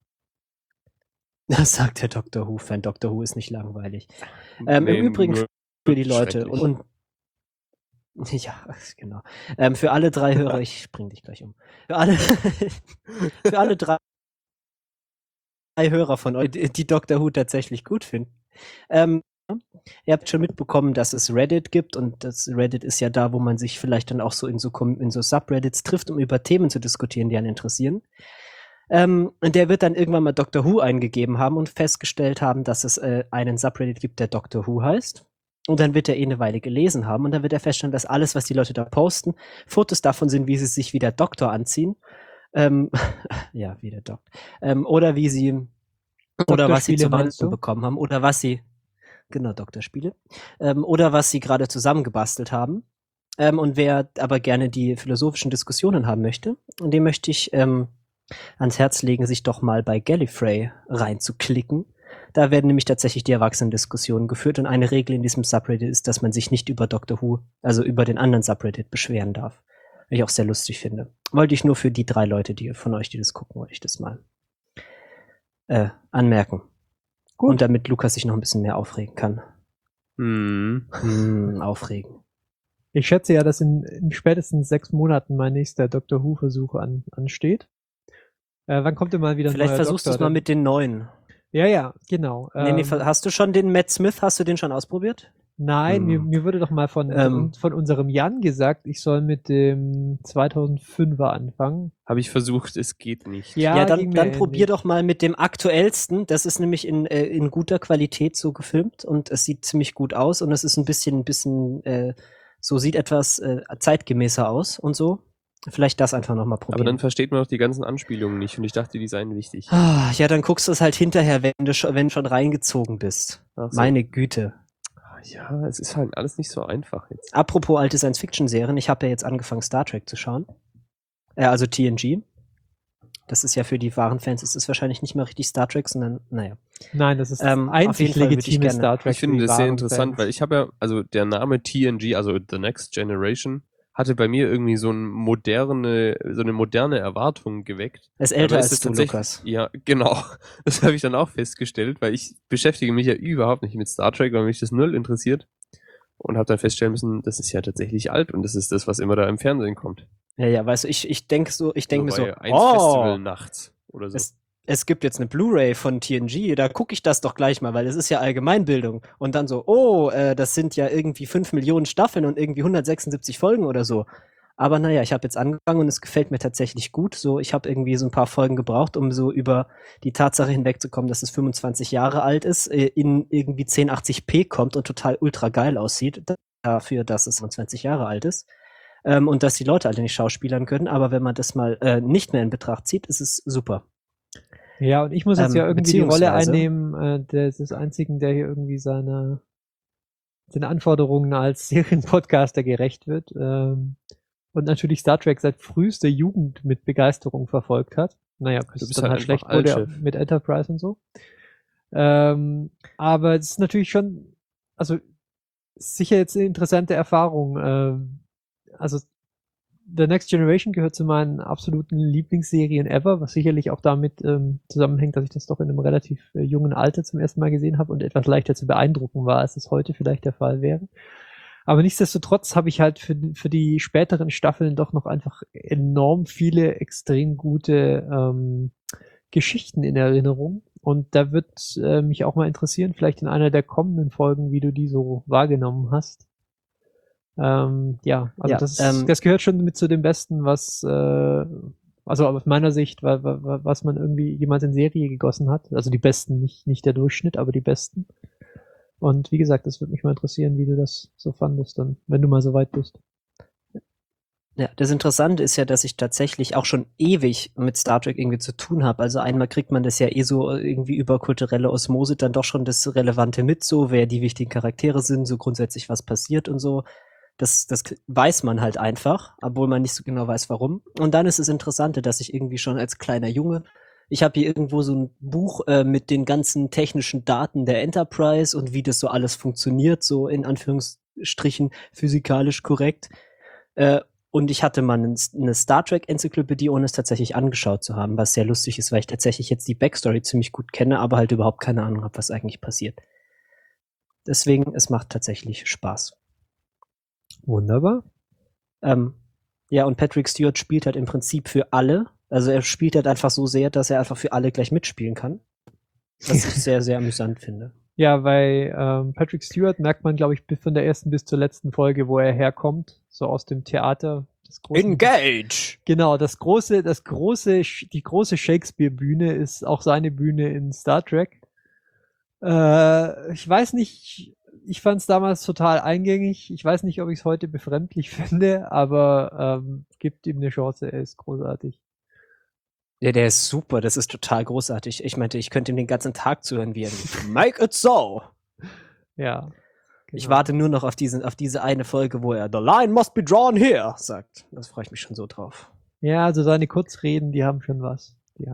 Das sagt der Doctor Who-Fan. Doctor Who ist nicht langweilig. Im Nee, Übrigen nur für die Leute schrecklich. und ja, genau. Für alle 3 Hörer, ich bring dich gleich um. Für alle 3 Hörer von euch, die Doctor Who tatsächlich gut finden. Ihr habt schon mitbekommen, dass es Reddit gibt und das Reddit ist ja da, wo man sich vielleicht dann auch so in so Subreddits trifft, um über Themen zu diskutieren, die einen interessieren. Und der wird dann irgendwann mal Doctor Who eingegeben haben und festgestellt haben, dass es einen Subreddit gibt, der Doctor Who heißt. Und dann wird er eine Weile gelesen haben und dann wird er feststellen, dass alles, was die Leute da posten, Fotos davon sind, wie sie sich wie der Doktor anziehen. Ja, wie der Doktor. Oder wie sie oder was sie Doktorspiele zu meinst Weihnachten du? bekommen haben oder was sie Genau, Doktorspiele. Oder was sie gerade zusammengebastelt haben. Und wer aber gerne die philosophischen Diskussionen haben möchte, dem möchte ich ans Herz legen, sich doch mal bei Gallifrey reinzuklicken. Da werden nämlich tatsächlich die Erwachsenendiskussionen geführt und eine Regel in diesem Subreddit ist, dass man sich nicht über Doctor Who, also über den anderen Subreddit beschweren darf. Was ich auch sehr lustig finde. Wollte ich nur für die 3 Leute, die von euch, die das gucken, wollte ich das mal anmerken. Gut. Und damit Lukas sich noch ein bisschen mehr aufregen kann. Aufregen. Ich schätze ja, dass in spätestens 6 Monaten mein nächster Doctor Who-Versuch ansteht. Wann kommt denn mal wieder ein Vielleicht neuer versuchst du Doktor? es mal mit den neuen. Ja, genau. Nee, hast du schon den Matt Smith, hast du den schon ausprobiert? Nein, mir wurde doch mal von unserem Jan gesagt, ich soll mit dem 2005er anfangen. Habe ich versucht, es geht nicht. Ja, ging mir dann probier ähnlich. doch mal mit dem aktuellsten. Das ist nämlich in guter Qualität so gefilmt und es sieht ziemlich gut aus und es ist ein bisschen so sieht etwas zeitgemäßer aus und so. Vielleicht das einfach noch mal probieren. Aber dann versteht man auch die ganzen Anspielungen nicht und ich dachte, die seien wichtig. Ja, dann guckst du es halt hinterher, wenn du schon reingezogen bist. Ach so. Meine Güte. Ja, es ist halt alles nicht so einfach jetzt. Apropos alte Science-Fiction-Serien, ich habe ja jetzt angefangen, Star Trek zu schauen. Also TNG. Das ist ja für die wahren Fans, ist es wahrscheinlich nicht mal richtig Star Trek, sondern, naja. Nein, das ist das auf jeden einzig Fall würde ich legitime gerne- Star Trek. Ich finde für die das sehr wahren interessant, Fans. weil ich habe ja, also der Name TNG, also The Next Generation, hatte bei mir irgendwie so eine moderne Erwartung geweckt. Er ist älter Aber es als ist du, tatsächlich- Lukas. Ja, genau. Das habe ich dann auch festgestellt, weil ich beschäftige mich ja überhaupt nicht mit Star Trek, weil mich das null interessiert. Und habe dann feststellen müssen, das ist ja tatsächlich alt und das ist das, was immer da im Fernsehen kommt. Ja, weißt du, ich denke mir so, bei eins Festival nachts oder so. es gibt jetzt eine Blu-ray von TNG, da gucke ich das doch gleich mal, weil es ist ja Allgemeinbildung. Und dann so, das sind ja irgendwie 5 Millionen Staffeln und irgendwie 176 Folgen oder so. Aber naja, ich habe jetzt angefangen und es gefällt mir tatsächlich gut. So, ich habe irgendwie so ein paar Folgen gebraucht, um so über die Tatsache hinwegzukommen, dass es 25 Jahre alt ist, in irgendwie 1080p kommt und total ultra geil aussieht, dafür, dass es 25 Jahre alt ist. Und dass die Leute alle nicht schauspielern können. Aber wenn man das mal nicht mehr in Betracht zieht, ist es super. Ja, und ich muss jetzt ja irgendwie die Rolle beziehungsweise- einnehmen, des Einzigen, der hier irgendwie den Anforderungen als Serienpodcaster gerecht wird. Und natürlich Star Trek seit frühester Jugend mit Begeisterung verfolgt hat. Naja, bis es bist dann halt halt schlecht einfach wurde Altchef. mit Enterprise und so. Aber es ist natürlich schon, also sicher jetzt eine interessante Erfahrung. Also The Next Generation gehört zu meinen absoluten Lieblingsserien ever, was sicherlich auch damit zusammenhängt, dass ich das doch in einem relativ jungen Alter zum ersten Mal gesehen habe und etwas leichter zu beeindrucken war, als es heute vielleicht der Fall wäre. Aber nichtsdestotrotz habe ich halt für die späteren Staffeln doch noch einfach enorm viele extrem gute Geschichten in Erinnerung. Und da wird mich auch mal interessieren, vielleicht in einer der kommenden Folgen, wie du die so wahrgenommen hast. Das gehört schon mit zu dem Besten, was, also aus meiner Sicht, was man irgendwie jemals in Serie gegossen hat. Also die Besten, nicht der Durchschnitt, aber die Besten. Und wie gesagt, das würde mich mal interessieren, wie du das so fandest, dann, wenn du mal so weit bist. Ja, das Interessante ist ja, dass ich tatsächlich auch schon ewig mit Star Trek irgendwie zu tun habe. Also einmal kriegt man das ja so irgendwie über kulturelle Osmose dann doch schon das Relevante mit, so wer die wichtigen Charaktere sind, so grundsätzlich was passiert und so. Das weiß man halt einfach, obwohl man nicht so genau weiß, warum. Und dann ist es Interessante, dass ich irgendwie schon als kleiner Junge, ich habe hier irgendwo so ein Buch mit den ganzen technischen Daten der Enterprise und wie das so alles funktioniert, so in Anführungsstrichen physikalisch korrekt. Und ich hatte mal eine Star Trek-Enzyklopädie, ohne es tatsächlich angeschaut zu haben, was sehr lustig ist, weil ich tatsächlich jetzt die Backstory ziemlich gut kenne, aber halt überhaupt keine Ahnung habe, was eigentlich passiert. Deswegen, es macht tatsächlich Spaß. Wunderbar. Ja, und Patrick Stewart spielt halt im Prinzip für alle. Also er spielt halt einfach so sehr, dass er einfach für alle gleich mitspielen kann. Was ich sehr, sehr amüsant finde. Ja, bei Patrick Stewart merkt man, glaube ich, von der ersten bis zur letzten Folge, wo er herkommt, so aus dem Theater. Engage! Genau, die große Shakespeare-Bühne ist auch seine Bühne in Star Trek. Ich weiß nicht, ich fand es damals total eingängig. Ich weiß nicht, ob ich es heute befremdlich finde, aber gibt ihm eine Chance, er ist großartig. Ja, der ist super, das ist total großartig. Ich meinte, ich könnte ihm den ganzen Tag zuhören, wie er make it so. Ja. Ich genau. warte nur noch auf diese eine Folge, wo er "The line must be drawn here" sagt. Das freue ich mich schon so drauf. Ja, also seine Kurzreden, die haben schon was.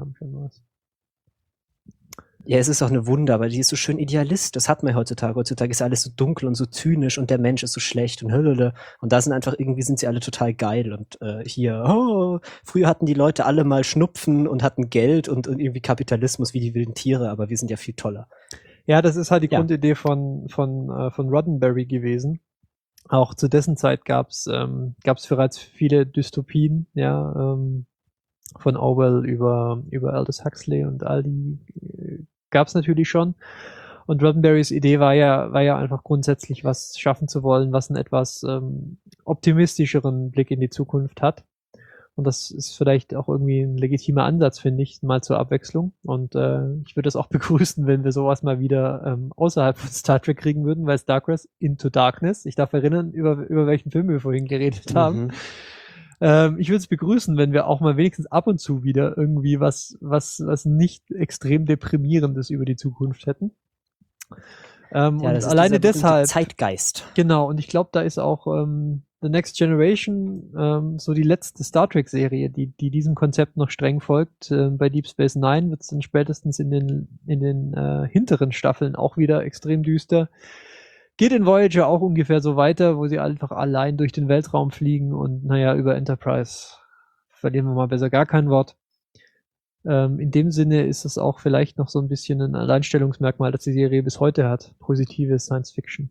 Ja, es ist auch eine Wunder, weil die ist so schön Idealist. Das hat man ja heutzutage. Heutzutage ist alles so dunkel und so zynisch und der Mensch ist so schlecht und hölöle. Und da sind sie alle total geil. Und früher hatten die Leute alle mal Schnupfen und hatten Geld und irgendwie Kapitalismus wie die wilden Tiere, aber wir sind ja viel toller. Ja, das ist halt die Ja. Grundidee von Roddenberry gewesen. Auch zu dessen Zeit gab's bereits viele Dystopien, ja, von Orwell über Aldous Huxley und all die gab's natürlich schon. Und Roddenberrys Idee war ja einfach grundsätzlich was schaffen zu wollen, was einen etwas optimistischeren Blick in die Zukunft hat. Und das ist vielleicht auch irgendwie ein legitimer Ansatz, finde ich, mal zur Abwechslung. Und ich würde das auch begrüßen, wenn wir sowas mal wieder außerhalb von Star Trek kriegen würden, weil Star Trek Into Darkness, ich darf erinnern, über welchen Film wir vorhin geredet haben. Ich würde es begrüßen, wenn wir auch mal wenigstens ab und zu wieder irgendwie was nicht extrem Deprimierendes über die Zukunft hätten. Und das ist alleine dieser berühmte deshalb, Zeitgeist. genau, und ich glaube, da ist auch The Next Generation so die letzte Star Trek-Serie, die diesem Konzept noch streng folgt. Bei Deep Space Nine wird es dann spätestens in den hinteren Staffeln auch wieder extrem düster. Geht in Voyager auch ungefähr so weiter, wo sie einfach allein durch den Weltraum fliegen und naja, über Enterprise verlieren wir mal besser gar kein Wort. In dem Sinne ist es auch vielleicht noch so ein bisschen ein Alleinstellungsmerkmal, das die Serie bis heute hat. Positive Science Fiction.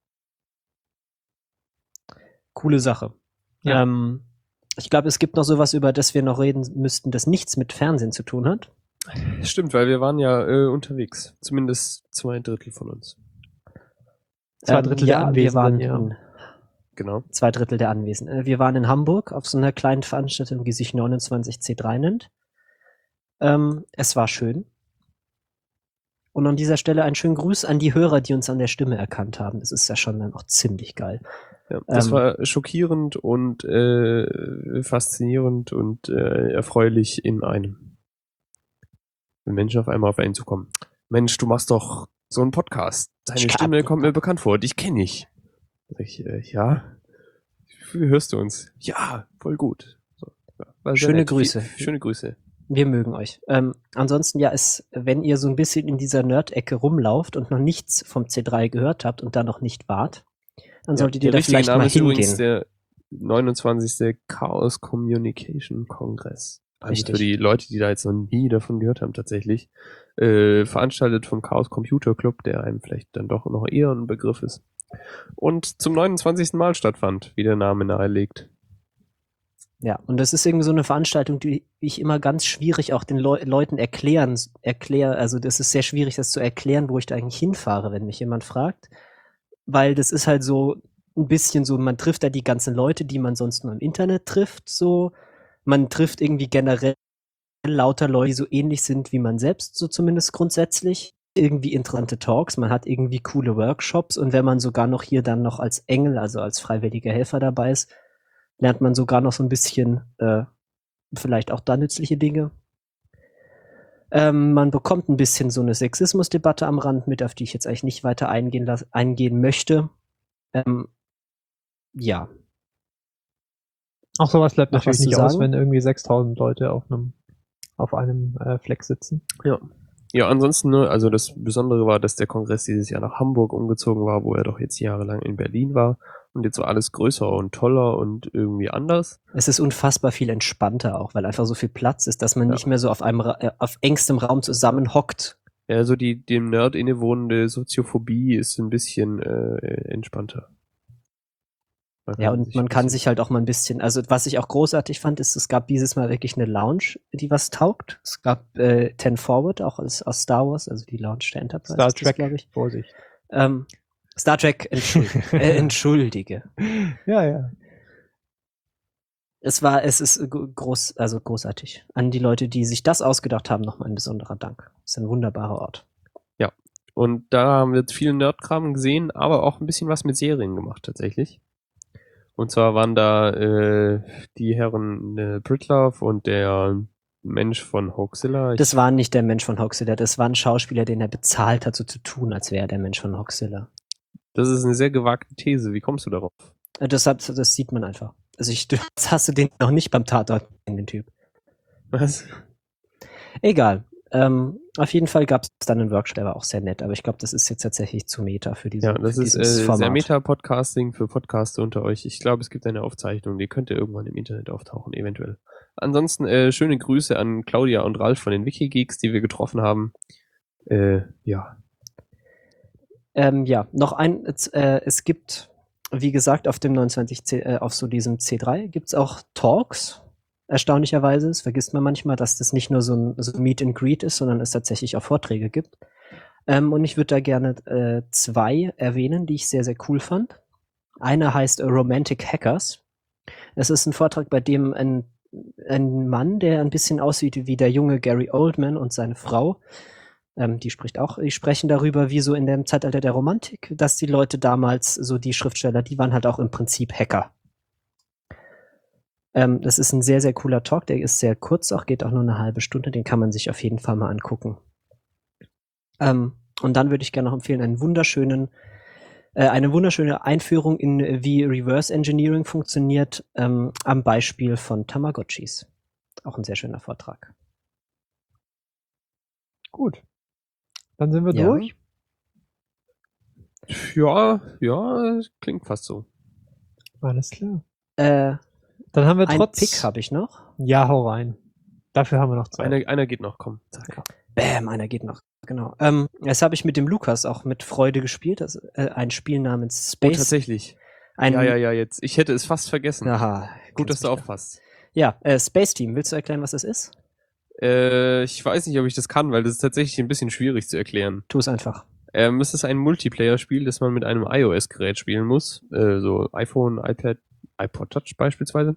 Coole Sache. Ja. Ich glaube, es gibt noch sowas, über das wir noch reden müssten, das nichts mit Fernsehen zu tun hat. Stimmt, weil wir waren ja unterwegs. Zumindest 2/3 von uns. 2/3 der Anwesenden, wir waren ja. Genau. 2/3 der Anwesenden. Wir waren in Hamburg auf so einer kleinen Veranstaltung, die sich 29C3 nennt. Es war schön. Und an dieser Stelle einen schönen Gruß an die Hörer, die uns an der Stimme erkannt haben. Das ist ja schon dann auch ziemlich geil. Ja, das war schockierend und faszinierend und erfreulich in einem. Wenn Menschen auf einmal auf einen zukommen. Mensch, du machst doch so einen Podcast. Deine Stimme kommt mir bekannt vor. Dich kenne ich. Sag ich, ja. Wie hörst du uns? Ja, voll gut. So, ja, war sehr Schöne nett. Grüße. Schöne Grüße. Wir mögen euch. Ansonsten ja, wenn ihr so ein bisschen in dieser Nerd-Ecke rumlauft und noch nichts vom C3 gehört habt und da noch nicht wart, dann solltet ihr da vielleicht mal ist übrigens hingehen. der 29. Chaos Communication Kongress. Also Richtig. für die Leute, die da jetzt noch nie davon gehört haben, tatsächlich. Veranstaltet vom Chaos Computer Club, der einem vielleicht dann doch noch eher ein Begriff ist. Und zum 29. Mal stattfand, wie der Name nahelegt. Ja, und das ist irgendwie so eine Veranstaltung, die ich immer ganz schwierig auch den Leuten erkläre. Also das ist sehr schwierig, das zu erklären, wo ich da eigentlich hinfahre, wenn mich jemand fragt. Weil das ist halt so ein bisschen so, man trifft da die ganzen Leute, die man sonst nur im Internet trifft, so. Man trifft irgendwie generell lauter Leute, die so ähnlich sind wie man selbst, so zumindest grundsätzlich. Irgendwie interessante Talks, man hat irgendwie coole Workshops und wenn man sogar noch hier dann noch als Engel, also als freiwilliger Helfer dabei ist, lernt man sogar noch so ein bisschen vielleicht auch da nützliche Dinge. Man bekommt ein bisschen so eine Sexismusdebatte am Rand mit, auf die ich jetzt eigentlich nicht weiter eingehen möchte. Ja. Auch sowas bleibt Noch natürlich was zu nicht aus, sagen? wenn irgendwie 6000 Leute auf einem Fleck sitzen. Ja. Ja, ansonsten, ne, also das Besondere war, dass der Kongress dieses Jahr nach Hamburg umgezogen war, wo er doch jetzt jahrelang in Berlin war. Und jetzt war alles größer und toller und irgendwie anders. Es ist unfassbar viel entspannter auch, weil einfach so viel Platz ist, dass man nicht mehr so auf engstem Raum zusammenhockt. Ja, so die dem Nerd innewohnende Soziophobie ist ein bisschen entspannter. Ja, und man kann sich halt auch mal ein bisschen, also was ich auch großartig fand, ist, es gab dieses Mal wirklich eine Lounge, die was taugt. Es gab 10 Forward, auch aus Star Wars, also die Lounge der Enterprise. Star ist das, Trek, glaube ich. Vorsicht. Star Trek, entschuldige. Ja. Es ist großartig. An die Leute, die sich das ausgedacht haben, nochmal ein besonderer Dank. Es ist ein wunderbarer Ort. Ja, und da haben wir jetzt viel Nerdkram gesehen, aber auch ein bisschen was mit Serien gemacht tatsächlich. Und zwar waren da die Herren Britlove und der Mensch von Hoaxilla. Das war nicht der Mensch von Hoaxilla, das war ein Schauspieler, den er bezahlt hat, so zu tun, als wäre er der Mensch von Hoaxilla. Das ist eine sehr gewagte These. Wie kommst du darauf? Das sieht man einfach. Also das hast du den noch nicht beim Tatort, den Typ. Was? Egal. Auf jeden Fall gab es dann einen Workshop, der war auch sehr nett, aber ich glaube, das ist jetzt tatsächlich zu Meta für Ja, das für ist dieses Format. sehr Meta-Podcasting für Podcaster unter euch. Ich glaube, es gibt eine Aufzeichnung, die könnte irgendwann im Internet auftauchen, eventuell. Ansonsten schöne Grüße an Claudia und Ralf von den Wikigeeks, die wir getroffen haben. Ja. Ja, noch es gibt, wie gesagt, auf dem 29C, auf so diesem C3 gibt's auch Talks. Erstaunlicherweise, das vergisst man manchmal, dass das nicht nur so ein Meet and Greet ist, sondern es tatsächlich auch Vorträge gibt. Und ich würde da gerne 2 erwähnen, die ich sehr, sehr cool fand. Einer heißt Romantic Hackers. Es ist ein Vortrag, bei dem ein Mann, der ein bisschen aussieht wie der junge Gary Oldman und seine Frau, die sprechen darüber, wie so in dem Zeitalter der Romantik, dass die Leute damals, so die Schriftsteller, die waren halt auch im Prinzip Hacker. Das ist ein sehr, sehr cooler Talk, der ist sehr kurz, auch geht auch nur eine halbe Stunde, den kann man sich auf jeden Fall mal angucken. Und dann würde ich gerne noch empfehlen, eine wunderschöne Einführung in wie Reverse Engineering funktioniert, am Beispiel von Tamagotchis. Auch ein sehr schöner Vortrag. Gut. Dann sind wir Ja. durch. Ja, klingt fast so. Alles klar. Ein Dann haben wir Pick habe ich noch. Ja, hau rein. Dafür haben wir noch Zeit. Einer geht noch, komm. Zack. Bam, einer geht noch. Genau. Das habe ich mit dem Lukas auch mit Freude gespielt. Das, ein Spiel namens Oh, Space. tatsächlich. Ein, Ja, jetzt. Ich hätte es fast vergessen. Aha, Gut, dass kennst du mich da. aufpasst. Ja, Space Team. Willst du erklären, was das ist? Ich weiß nicht, ob ich das kann, weil das ist tatsächlich ein bisschen schwierig zu erklären. Tu es einfach. Es ist ein Multiplayer-Spiel, das man mit einem iOS-Gerät spielen muss. So iPhone, iPad, iPod Touch beispielsweise.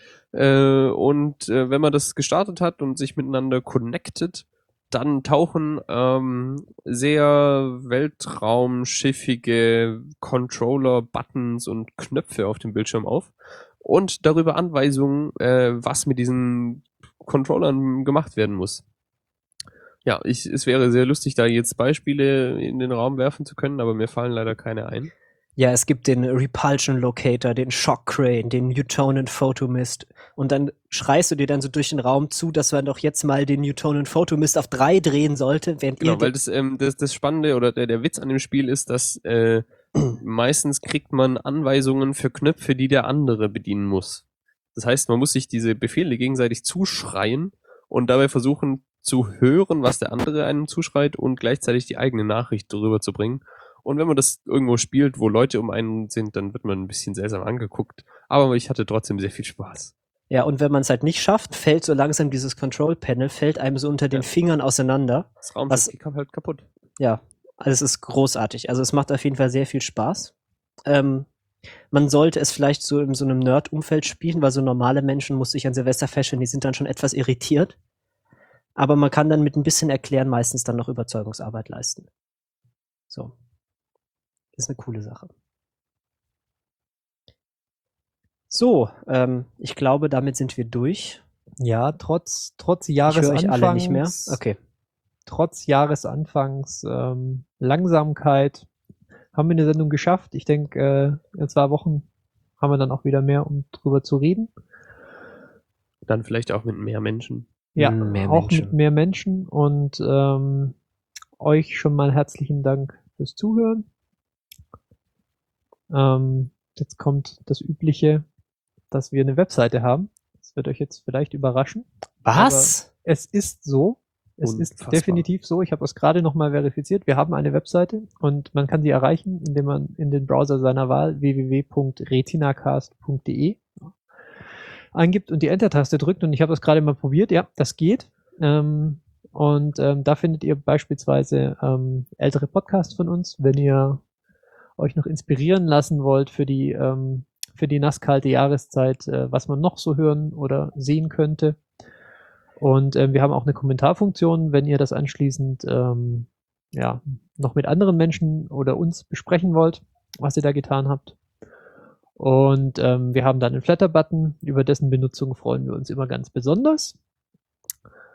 Wenn man das gestartet hat und sich miteinander connected, dann tauchen sehr weltraumschiffige Controller, Buttons und Knöpfe auf dem Bildschirm auf und darüber Anweisungen, was mit diesen Controllern gemacht werden muss. Ja, es wäre sehr lustig, da jetzt Beispiele in den Raum werfen zu können, aber mir fallen leider keine ein. Ja, es gibt den Repulsion Locator, den Shock Crane, den Newtonian Photomist. Und dann schreist du dir dann so durch den Raum zu, dass man doch jetzt mal den Newtonian Photomist auf 3 drehen sollte, während Genau, ihr weil das Spannende oder der Witz an dem Spiel ist, dass meistens kriegt man Anweisungen für Knöpfe, die der andere bedienen muss. Das heißt, man muss sich diese Befehle gegenseitig zuschreien und dabei versuchen zu hören, was der andere einem zuschreit und gleichzeitig die eigene Nachricht darüber zu bringen. Und wenn man das irgendwo spielt, wo Leute um einen sind, dann wird man ein bisschen seltsam angeguckt. Aber ich hatte trotzdem sehr viel Spaß. Ja, und wenn man es halt nicht schafft, fällt so langsam dieses Control-Panel, fällt einem so unter den Fingern auseinander. Das Raumschiff geht halt kaputt. Ja, also es ist großartig. Also es macht auf jeden Fall sehr viel Spaß. Man sollte es vielleicht so in so einem Nerd-Umfeld spielen, weil so normale Menschen, muss ich an Silvester feststellen, die sind dann schon etwas irritiert. Aber man kann dann mit ein bisschen Erklären meistens dann noch Überzeugungsarbeit leisten. So. Ist eine coole Sache. So, ich glaube, damit sind wir durch. Ja, trotz Ich höre Jahresanfangs. euch alle nicht mehr. Okay. Trotz Jahresanfangs Langsamkeit haben wir eine Sendung geschafft. Ich denke, in 2 Wochen haben wir dann auch wieder mehr, um drüber zu reden. Dann vielleicht auch mit mehr Menschen. Ja, Mehr auch Menschen. mit mehr Menschen und euch schon mal herzlichen Dank fürs Zuhören. Jetzt kommt das Übliche, dass wir eine Webseite haben. Das wird euch jetzt vielleicht überraschen. Was? Es ist so. Es ist Unfassbar. definitiv so. Ich habe das gerade nochmal verifiziert. Wir haben eine Webseite und man kann sie erreichen, indem man in den Browser seiner Wahl www.retinacast.de eingibt und die Enter-Taste drückt. Und ich habe das gerade mal probiert. Ja, das geht. Da findet ihr beispielsweise ältere Podcasts von uns, wenn ihr euch noch inspirieren lassen wollt für die nasskalte Jahreszeit, was man noch so hören oder sehen könnte. Und wir haben auch eine Kommentarfunktion, wenn ihr das anschließend noch mit anderen Menschen oder uns besprechen wollt, was ihr da getan habt. Und wir haben dann einen Flatter-Button, über dessen Benutzung freuen wir uns immer ganz besonders.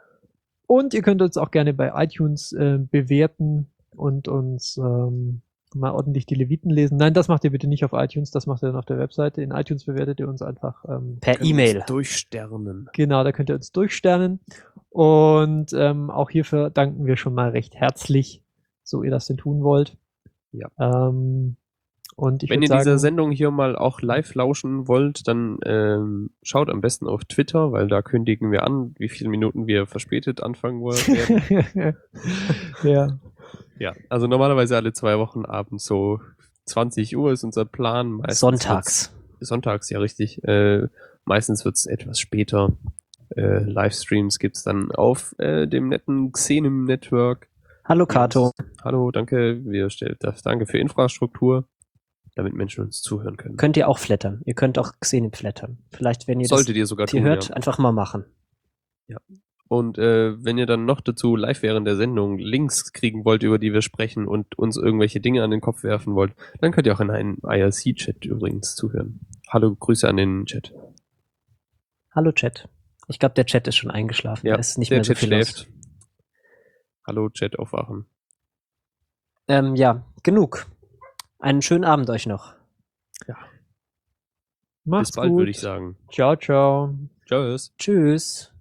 Und ihr könnt uns auch gerne bei iTunes bewerten und uns mal ordentlich die Leviten lesen. Nein, das macht ihr bitte nicht auf iTunes, das macht ihr dann auf der Webseite. In iTunes bewertet ihr uns einfach Per Können E-Mail. uns durchsternen. genau, da könnt ihr uns durchsternen. Und auch hierfür danken wir schon mal recht herzlich, so ihr das denn tun wollt. Ja. Und ich Wenn würde ihr sagen, dieser Sendung hier mal auch live lauschen wollt, dann schaut am besten auf Twitter, weil da kündigen wir an, wie viele Minuten wir verspätet anfangen werden. ja. Ja, also normalerweise alle 2 Wochen abends so 20 Uhr ist unser Plan. Meistens Sonntags. Sonntags, ja richtig. Meistens wird's etwas später. Livestreams gibt's dann auf dem netten Xenem Network. Hallo Kato. Hallo, danke. Danke für Infrastruktur, damit Menschen uns zuhören können. Könnt ihr auch flattern. Ihr könnt auch Xenem flattern. Vielleicht, wenn ihr Solltet ihr sogar das hier tun, hört, ja. einfach mal machen. Und wenn ihr dann noch dazu live während der Sendung Links kriegen wollt, über die wir sprechen und uns irgendwelche Dinge an den Kopf werfen wollt, dann könnt ihr auch in einen IRC-Chat übrigens zuhören. Hallo, Grüße an den Chat. Hallo Chat. Ich glaube, der Chat ist schon eingeschlafen. Ja, Da ist nicht der mehr so Chat viel schläft. los. Hallo, Chat aufwachen. Ja, genug. Einen schönen Abend euch noch. Macht's Bis bald, gut. würde ich sagen. Ciao, ciao. Tschüss. Tschüss.